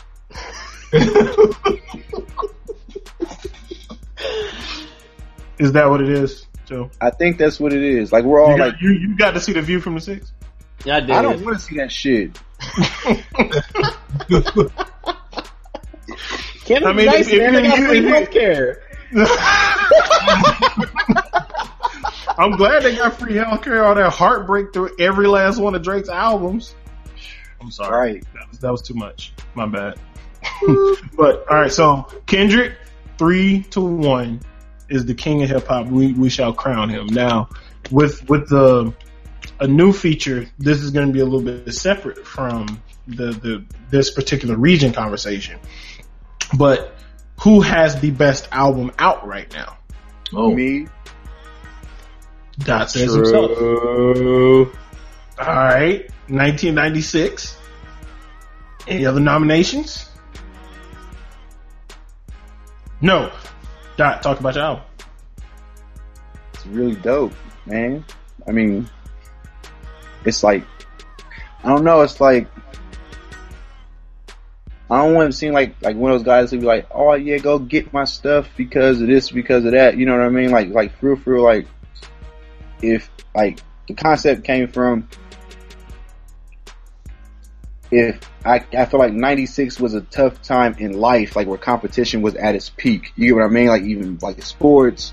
S4: Is that what it is, Joe?
S7: I think that's what it is. Like we're all
S4: You got,
S7: like,
S4: you, you got to see the view from the six?
S5: Yeah, I did.
S7: I don't want to see that shit.
S5: Canada's
S4: I mean,
S5: nice,
S4: if-
S5: man.
S4: if
S5: They got
S4: you-
S5: free
S4: if you-
S5: healthcare.
S4: I'm glad they got free healthcare. All that heartbreak through every last one of Drake's albums. I'm sorry.
S7: Right.
S4: That was, that was too much. My bad. But all right, so Kendrick, three to one, is the king of hip hop. We we shall crown him. Now, with with the a new feature, this is going to be a little bit separate from the the this particular region conversation. But who has the best album out right now?
S6: Oh,
S7: Me,
S4: Dot says himself. All right, nineteen ninety-six. Any other nominations? No. Dot, talk about your album.
S7: it's really dope, man. I mean, it's like, I don't know. It's like, I don't want to seem like like one of those guys who be like, oh yeah, go get my stuff because of this, because of that. You know what I mean? Like like for real, for real, like if like the concept came from if I I feel like ninety-six was a tough time in life, like where competition was at its peak. You get what I mean? Like even like sports,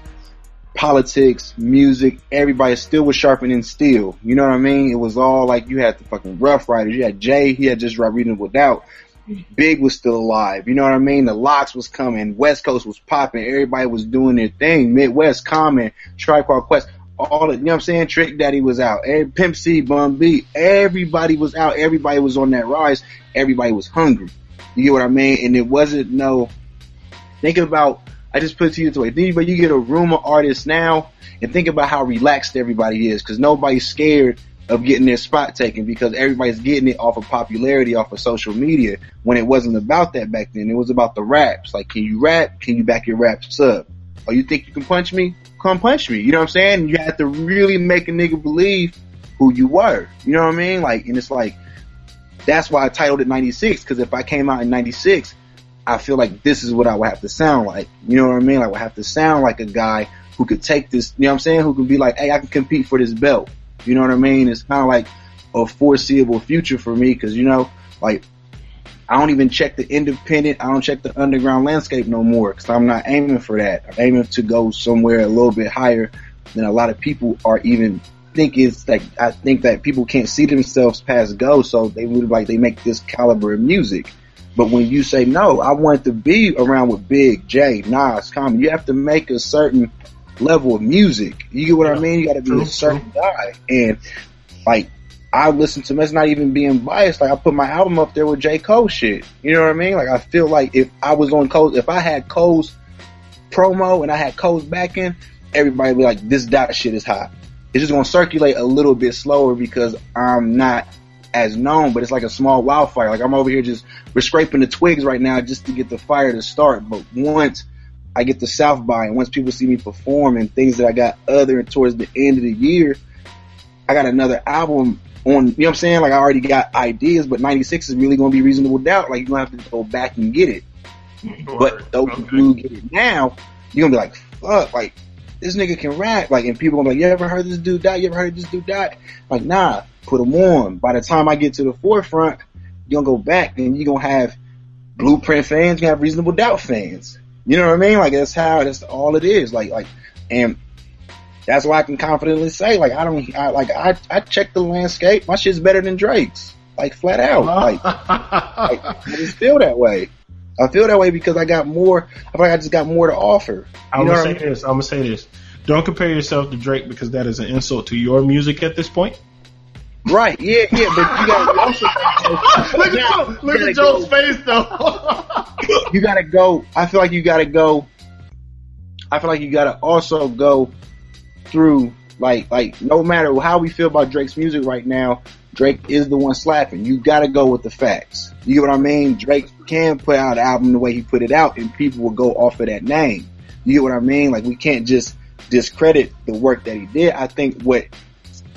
S7: politics, music, everybody still was sharpening steel. You know what I mean? It was all like you had the fucking Rough Riders. You had Jay, he had just dropped Reasonable Doubt. Big was still alive. You know what I mean? The Locks was coming. West Coast was popping. Everybody was doing their thing. Midwest, Common, Tribe Called Quest. All the, you know what I'm saying? Trick Daddy was out. Every, Pimp C, Bun B. Everybody was out. Everybody was on that rise. Everybody was hungry. You get what I mean? And it wasn't no, think about, I just put it to you this way. Think about you get a room of artists now and think about how relaxed everybody is because nobody's scared of getting their spot taken because everybody's getting it off of popularity, off of social media when it wasn't about that back then. It was about the raps. Like, can you rap? Can you back your raps up? Oh, you think you can punch me? Come punch me. You know what I'm saying? You have to really make a nigga believe who you were. You know what I mean? Like, and it's like, that's why I titled it ninety-six because if I came out in ninety-six, I feel like this is what I would have to sound like. You know what I mean? Like, I would have to sound like a guy who could take this, you know what I'm saying? Who could be like, hey, I can compete for this belt. You know what I mean? It's kind of like a foreseeable future for me because, you know, like, I don't even check the independent, I don't check the underground landscape no more because I'm not aiming for that. I'm aiming to go somewhere a little bit higher than a lot of people are even think it's like, I think that people can't see themselves past go, so they would like, they make this caliber of music. But when you say, no, I want to be around with Big, Jay, Nas, Common, you have to make a certain level of music. You get what yeah. I mean? You got to be true, a certain true. guy. And like, I listen to, that's not even being biased. Like, I put my album up there with J. Cole shit. You know what I mean? Like, I feel like if I was on Cole, if I had Cole's promo and I had Cole's backing, everybody would be like, this Dot shit is hot. It's just going to circulate a little bit slower because I'm not as known, but it's like a small wildfire. Like, I'm over here just, we're scraping the twigs right now just to get the fire to start. But once I get to South by and once people see me perform and things that I got other and towards the end of the year, I got another album on, you know what I'm saying? Like, I already got ideas, but ninety-six is really going to be Reasonable Doubt. Like, you're going to have to go back and get it. Word. But those okay. who get it now, you're going to be like, fuck, like, this nigga can rap. Like, and people are like, you ever heard this dude Dot? You ever heard this dude Dot? Like, nah, put him on. By the time I get to the forefront, you're going to go back and you're going to have Blueprint fans, you're going to have Reasonable Doubt fans. You know what I mean? Like, that's how, that's all it is. Like, like, and that's why I can confidently say, like, I don't, I, like, I, I check the landscape. My shit's better than Drake's. Like, flat out. Like, like, I just feel that way. I feel that way because I got more, I feel like I just got more to offer. You
S4: I'm
S7: know
S4: gonna say
S7: I mean?
S4: this, I'm gonna say this. Don't compare yourself to Drake because that is an insult to your music at this point.
S7: Right, yeah, yeah, but you gotta also
S4: look at, now, Joe, look at Joe's go, face though.
S7: You gotta go, I feel like you gotta go, I feel like you gotta also go through, like, like, no matter how we feel about Drake's music right now, Drake is the one slapping. You gotta go with the facts. You get what I mean? Drake can put out an album the way he put it out and people will go off of that name. You get what I mean? Like, we can't just discredit the work that he did. I think what,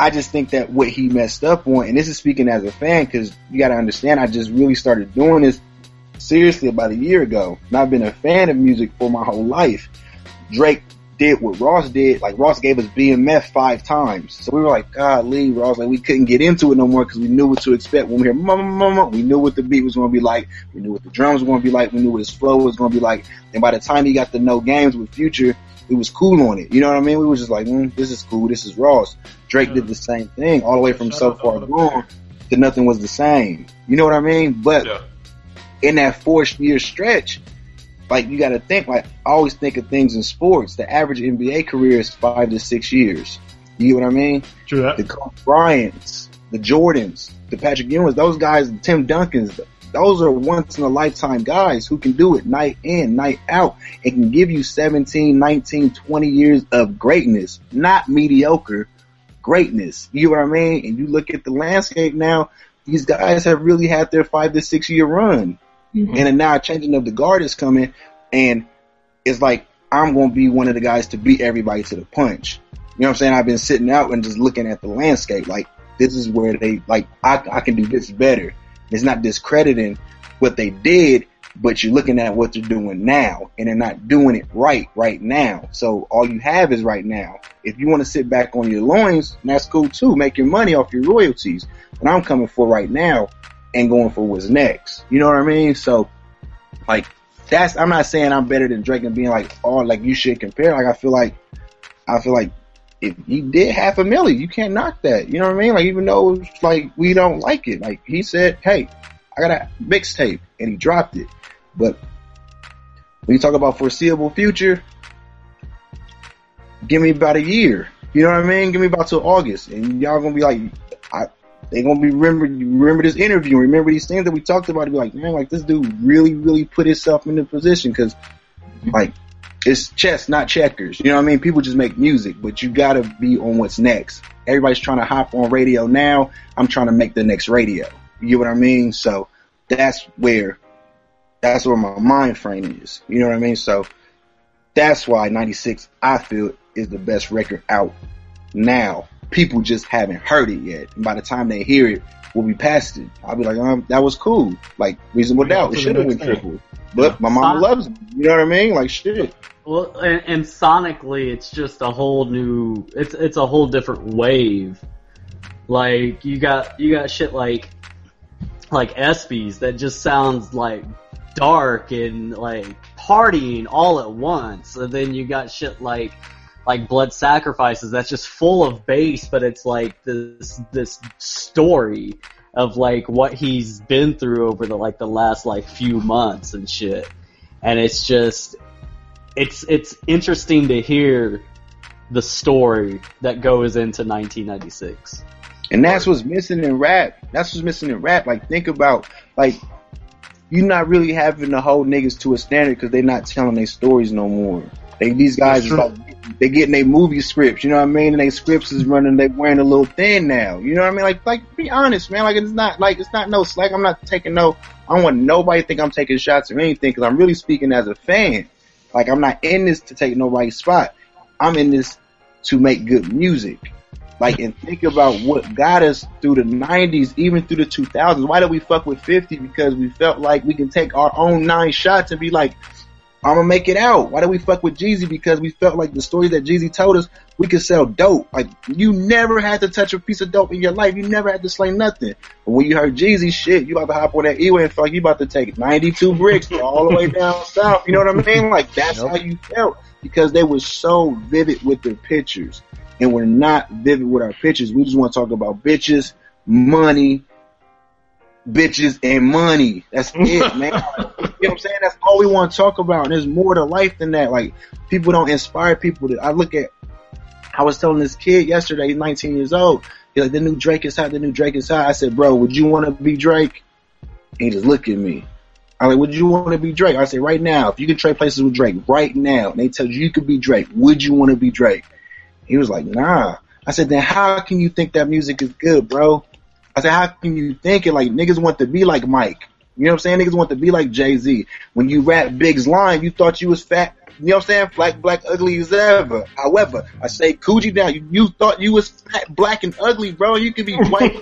S7: I just think that what he messed up on, and this is speaking as a fan, because you got to understand, I just really started doing this seriously about a year ago. And I've been a fan of music for my whole life. Drake did what Ross did. Like, Ross gave us B M F five times. So we were like, golly, Ross, like, we couldn't get into it no more because we knew what to expect. When we hear mama, mama, we knew what the beat was going to be like. We knew what the drums were going to be like. We knew what his flow was going to be like. And by the time he got to know games with Future, we was cool on it. You know what I mean? We was just like, mm, this is cool. This is Ross. Drake did the same thing all the way from So Far Gone to Nothing Was the Same. You know what I mean? But yeah. in that four year stretch, like, you got to think, like, I always think of things in sports. The average N B A career is five to six years. You get what I mean?
S4: True that.
S7: The Kobe Bryants, the Jordans, the Patrick Ewings, those guys, the Tim Duncans, those are once in a lifetime guys who can do it night in, night out, and can give you seventeen, nineteen, twenty years of greatness, not mediocre greatness. You know what I mean? And you look at the landscape now, these guys have really had their five to six year run. Mm-hmm. And then now changing of the guard is coming, and it's like, I'm going to be one of the guys to beat everybody to the punch. You know what I'm saying? I've been sitting out and just looking at the landscape. Like, this is where they, like, I, I can do this better. It's not discrediting what they did, but you're looking at what they're doing now, and they're not doing it right right now. So all you have is right now. If you want to sit back on your loins, that's cool too. Make your money off your royalties. But I'm coming for right now and going for what's next. You know what I mean? So, like, that's, I'm not saying I'm better than Drake and being like, oh, like, you should compare. Like, I feel like, I feel like if he did half a milli, you can't knock that. You know what I mean? Like, even though it's like we don't like it, like, he said, hey, I got a mixtape, and he dropped it. But when you talk about foreseeable future, give me about a year. You know what I mean? Give me about till August, and y'all gonna be like, I, they gonna be remember remember this interview, remember these things that we talked about. And be like, man, like, this dude really, really put himself in the position, because, like, it's chess, not checkers. You know what I mean? People just make music, but you gotta be on what's next. Everybody's trying to hop on radio now. I'm trying to make the next radio. You get what I mean? So that's where, that's where my mind frame is. You know what I mean? So that's why ninety-six, I feel, is the best record out now. People just haven't heard it yet. And by the time they hear it, we'll be past it. I'll be like, um, that was cool. Like, Reasonable Doubt. It should have been triple. But my mama Son- loves it. You know what I mean? Like, shit.
S5: Well, and, and sonically, it's just a whole new, it's it's a whole different wave. Like, you got, you got shit like, like ESPYs that just sounds like dark and like partying all at once. And then you got shit like, like Blood Sacrifices that's just full of bass, but it's like this, this story of like what he's been through over the, like the last like few months and shit. And it's just, it's, it's interesting to hear the story that goes into nineteen ninety-six.
S7: And that's what's missing in rap. That's what's missing in rap. Like, think about, like, you're not really having to hold niggas to a standard because they're not telling their stories no more. They, these guys, is like, they getting their movie scripts, you know what I mean? And their scripts is running, they wearing a little thin now. You know what I mean? Like, like, be honest, man. Like, it's not, like, it's not no slack. I'm not taking no, I don't want nobody to think I'm taking shots or anything, because I'm really speaking as a fan. Like, I'm not in this to take nobody's spot. I'm in this to make good music. Like, and think about what got us through the nineties, even through the two thousands. Why did we fuck with fifty? Because we felt like we can take our own nine shots and be like, I'm gonna make it out. Why did we fuck with Jeezy? Because we felt like the stories that Jeezy told us, we could sell dope. Like, you never had to touch a piece of dope in your life. You never had to slay nothing. But when you heard Jeezy shit, you about to hop on that E-way and feel like you about to take ninety-two bricks all the way down south. You know what I mean? Like, that's how you felt, because they were so vivid with their pictures. And we're not vivid with our pictures. We just want to talk about bitches, money, bitches, and money. That's it, man. You know what I'm saying? That's all we want to talk about. And there's more to life than that. Like, people don't inspire people. To, I look at, I was telling this kid yesterday, he's nineteen years old. He's like, the new Drake is hot, the new Drake is hot. I said, bro, would you want to be Drake? And he just looked at me. I'm like, would you want to be Drake? I said, right now, if you could trade places with Drake right now, and they tell you you could be Drake, would you want to be Drake? He was like, nah. I said, then how can you think that music is good, bro? I said, how can you think it? Like, niggas want to be like Mike. You know what I'm saying? Niggas want to be like Jay-Z. When you rap Big's line, you thought you was fat. You know what I'm saying? Black, black, ugly as ever. However, I say Coogee down. You, you thought you was fat, black, and ugly, bro. You could be white.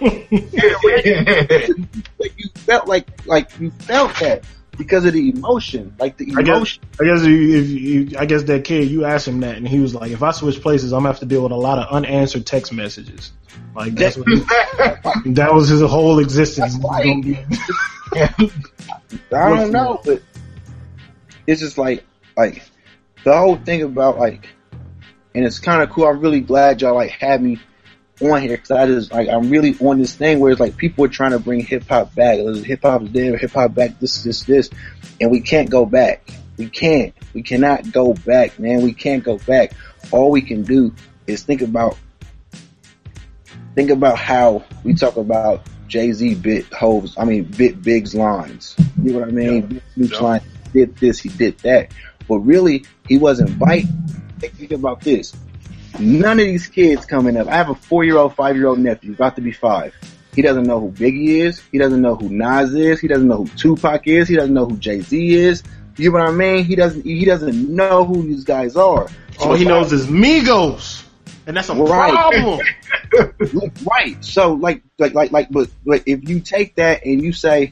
S7: Like you felt like, like you felt that because of the emotion, like the emotion.
S4: I guess, I guess, you, if you, I guess that kid, you asked him that, and he was like, "If I switch places, I'm gonna have to deal with a lot of unanswered text messages." Like that's what he, that was his whole existence.
S7: Right. I don't know, but it's just like, like. The whole thing about like, and it's kind of cool. I'm really glad y'all like had me on here because I just like I'm really on this thing where it's like people are trying to bring hip hop back. Hip hop is dead. Hip hop back. This, this, this, and we can't go back. We can't. We cannot go back, man. We can't go back. All we can do is think about, think about how we talk about Jay-Z bit Hove's. I mean, bit Big's lines. You know what I mean?
S4: Yeah.
S7: Big Snoop's line. He did this. He did that. But really, he wasn't biting. Think about this. None of these kids coming up. I have a four-year-old, five-year-old nephew, about to be five. He doesn't know who Biggie is. He doesn't know who Nas is. He doesn't know who Tupac is. He doesn't know who Jay-Z is. You know what I mean? He doesn't. He doesn't know who these guys are.
S4: All he knows is Migos, and that's a
S7: right.
S4: problem.
S7: Right. So, like, like, like, like, but, but if you take that and you say,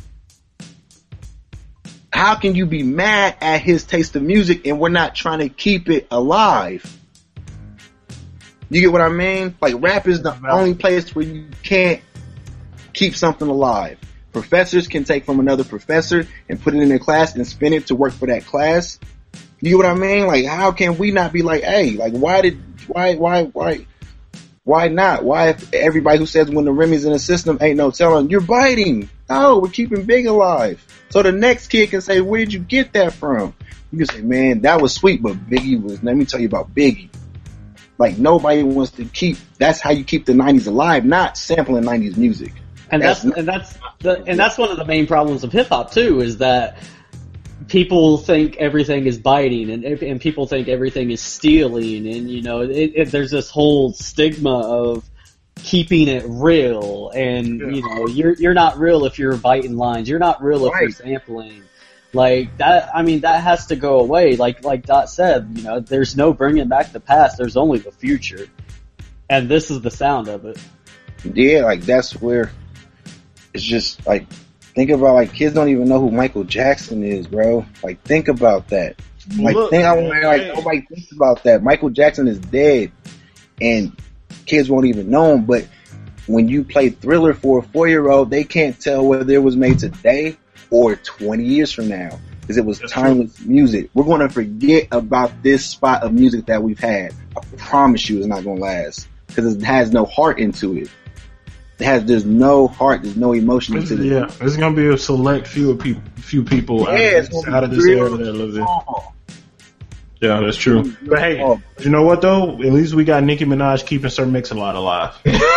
S7: how can you be mad at his taste of music and we're not trying to keep it alive? You get what I mean? Like, rap is the only place where you can't keep something alive. Professors can take from another professor and put it in their class and spin it to work for that class. You get what I mean? Like, how can we not be like, hey, like, why did, why, why, why, why not? Why if everybody who says when the Remy's in the system ain't no telling, you're biting. No, we're keeping Big alive. So the next kid can say, where did you get that from? You can say, man, that was sweet, but Biggie was, let me tell you about Biggie. Like, nobody wants to keep, that's how you keep the nineties alive, not sampling nineties music.
S5: And that's, that's and that's the, and that's one of the main problems of hip hop too, is that people think everything is biting, and and people think everything is stealing, and you know, it, it, there's this whole stigma of keeping it real, and yeah. you know, you're you're not real if you're biting lines, you're not real if
S7: right.
S5: you're sampling. Like that, I mean, that has to go away. Like like Dot said, you know, there's no bringing back the past. There's only the future, and this is the sound of it.
S7: Yeah, like that's where it's just like, think about, like, kids don't even know who Michael Jackson is, bro. Like, think about that. Like,
S4: Look,
S7: think,
S4: man,
S7: I, like
S4: hey.
S7: nobody thinks about that. Michael Jackson is dead, and kids won't even know him. But when you play Thriller for a four-year-old, they can't tell whether it was made today or twenty years from now, because it was
S4: That's
S7: timeless true. music. We're going to forget about this spot of music that we've had. I promise you, it's not going to last, because it has no heart into it. It has, there's no heart, there's no emotion into it.
S4: Yeah, there's gonna be a select few of people, few people
S7: Yeah,
S4: out,
S7: it's
S4: of
S7: gonna
S4: this,
S7: be
S4: out of this
S7: real
S4: area that live there.
S7: small.
S4: Yeah, that's true. But hey, you know what though? At least we got Nicki Minaj keeping Sir Mix-a-Lot alive.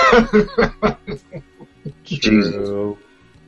S7: True.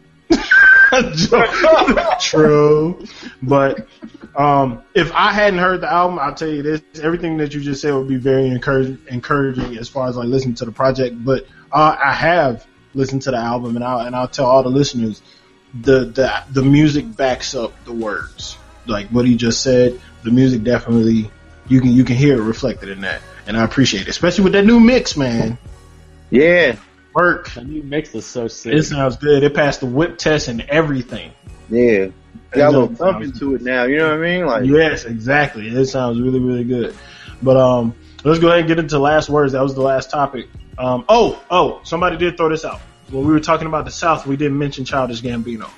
S4: True. But um, if I hadn't heard the album, I'll tell you this: everything that you just said would be very encouraging, encouraging as far as like listening to the project. But uh, I have listened to the album, and I'll and I'll tell all the listeners, the the the music backs up the words. Like what he just said, the music definitely you can you can hear it reflected in that, and I appreciate it, especially with that new mix, man.
S7: Yeah.
S4: Work.
S5: The new mix is so sick.
S4: It sounds good. It passed the whip test and everything.
S7: Yeah. Got a little
S4: It
S7: thump
S4: sounds-
S7: into it now, you know what I mean? Like,
S4: Yes, exactly. It sounds really, really good. But um, let's go ahead and get into last words. That was the last topic. Um, oh, oh, somebody did throw this out. When we were talking about the South, we didn't mention Childish Gambino.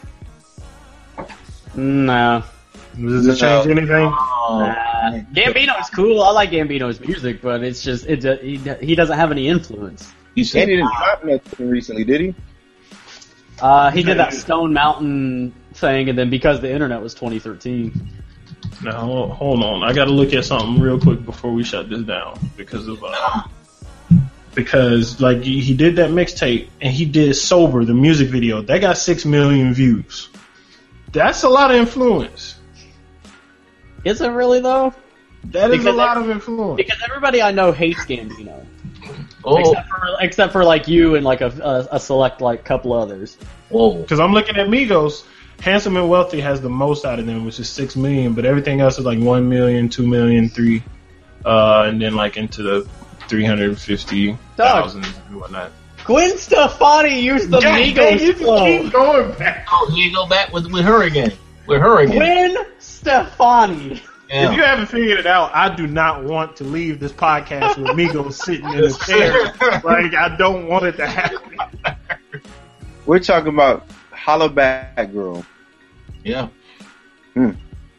S5: Nah.
S4: Does it change anything?
S5: Nah. Gambino is cool. I like Gambino's music, but it's just it. He, he doesn't have any influence.
S6: You
S7: and
S6: said
S7: he didn't drop nothing recently, did he?
S5: Uh, he did that Stone Mountain thing, and then because the internet was twenty thirteen.
S4: Now, hold on. I got to look at something real quick before we shut this down because of uh, because like he, he did that mixtape and he did Sober, the music video. That got six million views. That's a lot of influence.
S5: Is it really though?
S4: That is
S5: Because
S4: a lot
S5: every-
S4: of influence.
S5: Because everybody I know hates Gambino,
S6: Oh,
S5: except for except for like you and like a, a, a select like couple others.
S6: whoa.
S4: Because I'm looking at Migos, Handsome and Wealthy has the most out of them, which is six million, but everything else is like one million, two million, three, uh, and then like into the three hundred fifty thousand and whatnot.
S5: Gwen Stefani used the
S4: Yeah,
S5: Migos
S4: you
S5: flow.
S4: keep going back.
S6: Oh, here you go back with with her again. With her again.
S5: Gwen Stefani.
S4: If you haven't figured it out, I do not want to leave this podcast with Migos sitting in the chair. Like, I don't want it to happen.
S7: We're talking about Holla Back Girl.
S6: Yeah.
S7: Hmm.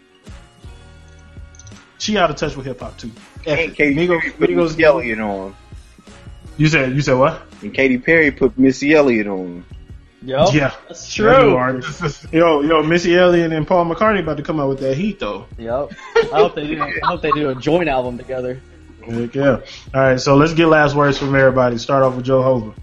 S4: She out of touch with hip hop too. F
S7: And
S4: it.
S7: Katy
S4: Migos,
S7: Perry put
S4: Migos
S7: Missy Elliott on.
S4: You said you said what?
S7: And Katy Perry put Missy Elliott on.
S5: Yep.
S4: Yeah,
S5: That's
S4: That new
S5: true.
S4: artist. Yo, yo, Missy Elliott and Paul McCartney about to come out with that heat though.
S5: Yep. I hope they do. I hope they do a joint album together.
S4: Heck yeah. All right, so let's get last words from everybody. Start off with Joe Hova.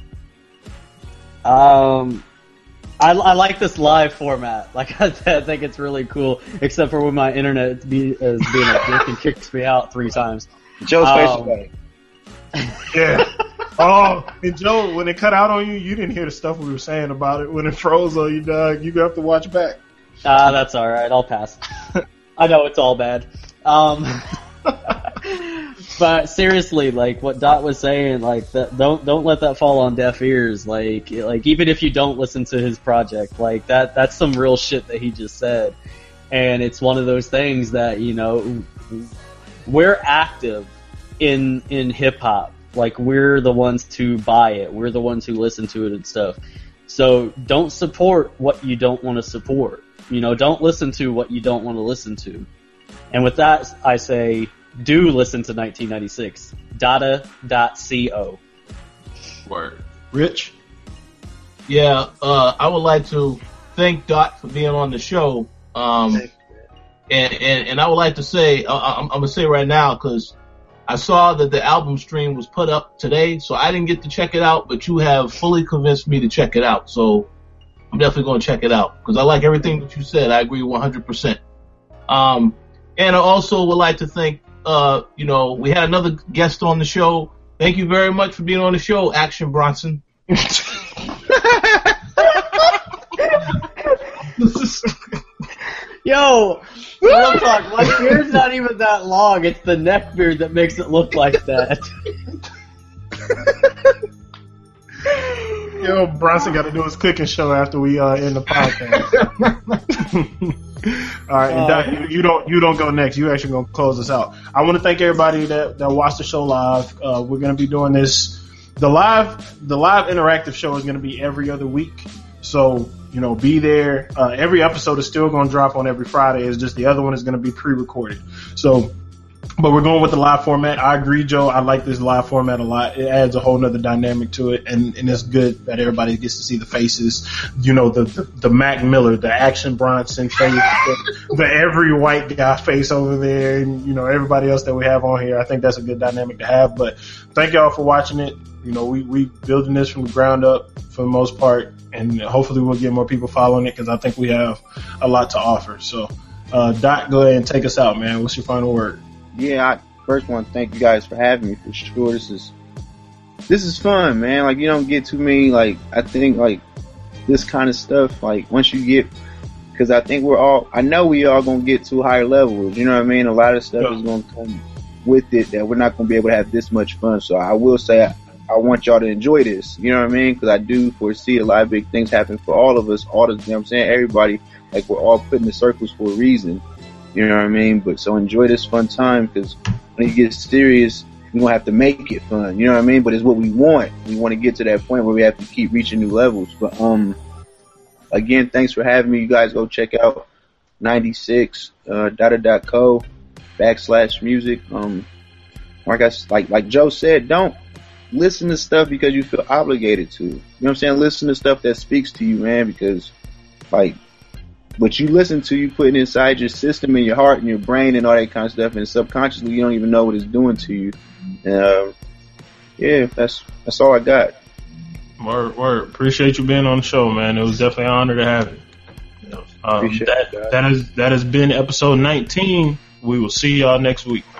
S5: Um, I, I like this live format. Like I said, I think it's really cool. Except for when my internet be, is being a dick and kicks me out three times.
S7: Joe's face
S5: Um,
S7: was like,
S4: Yeah. Oh, and Joe, when it cut out on you, you didn't hear the stuff we were saying about it. When it froze on you, dog, you have to watch back.
S5: Ah, that's all right. I'll pass. I know it's all bad. Um, but seriously, like what Dot was saying, like that, don't don't let that fall on deaf ears. Like like even if you don't listen to his project, like that that's some real shit that he just said, and it's one of those things that you know we're active in in hip hop. Like we're the ones to buy it. We're the ones who listen to it and stuff. So don't support what you don't want to support. You know, don't listen to what you don't want to listen to. And with that, I say, do listen to nineteen ninety-six. Data dot co.
S4: Word. Rich?
S6: Yeah, uh, I would like to thank Dot for being on the show. Um, and, and, and I would like to say, I, I'm, I'm going to say right now, because I saw that the album stream was put up today, so I didn't get to check it out, but you have fully convinced me to check it out. So I'm definitely going to check it out because I like everything that you said. I agree one hundred percent. Um, and I also would like to thank, uh, you know, we had another guest on the show. Thank you very much for being on the show, Action Bronson.
S5: Yo, real talk, my beard's not even that long. It's the neck beard that makes it look like that.
S4: Yo, Bronson got to do his cooking show after we uh, end the podcast. All right, and Doc, you, you don't you don't go next. You actually gonna close us out. I want to thank everybody that, that watched the show live. Uh, we're gonna be doing this. The live the live interactive show is gonna be every other week. So you know, be there. Uh, every episode is still gonna drop on every Friday. It's just the other one is gonna be pre-recorded. So. But we're going with the live format. I agree, Joe. I like this live format a lot. It adds a whole nother dynamic to it, and, and it's good that everybody gets to see the faces. You know, the the, the Mac Miller, the Action Bronson face, the, the every white guy face over there, and you know everybody else that we have on here. I think that's a good dynamic to have. But thank y'all for watching it. You know, we we building this from the ground up for the most part, and hopefully we'll get more people following it because I think we have a lot to offer. So, uh, Doc, go ahead and take us out, man. What's your final word?
S7: yeah, I first want to thank you guys for having me for sure. This is this is fun, man. Like you don't get too many. Like I think like this kind of stuff. Like once you get, because I think we're all. I know we all gonna get to higher levels. You know what I mean? A lot of stuff is gonna come with it that we're not gonna be able to have this much fun. So I will say I, I want y'all to enjoy this. You know what I mean? Because I do foresee a lot of big things happen for all of us. All the, you know what I'm saying? Everybody. Like we're all put in the circles for a reason. You know what I mean? But so enjoy this fun time because when you get serious, you're going to have to make it fun. You know what I mean? But it's what we want. We want to get to that point where we have to keep reaching new levels. But, um, again, thanks for having me. You guys go check out ninety-six, uh, data.co backslash music. Um, like I, like, like Joe said, don't listen to stuff because you feel obligated to. You know what I'm saying? Listen to stuff that speaks to you, man, because like, what you listen to, you putting inside your system and your heart and your brain and all that kind of stuff, and subconsciously you don't even know what it's doing to you. And, uh, yeah, that's that's all I got.
S4: Word, word. Appreciate you being on the show, man. It was definitely an honor to have you. Um,
S7: Appreciate
S4: that
S7: it,
S4: that has that has been episode nineteen. We will see y'all next week.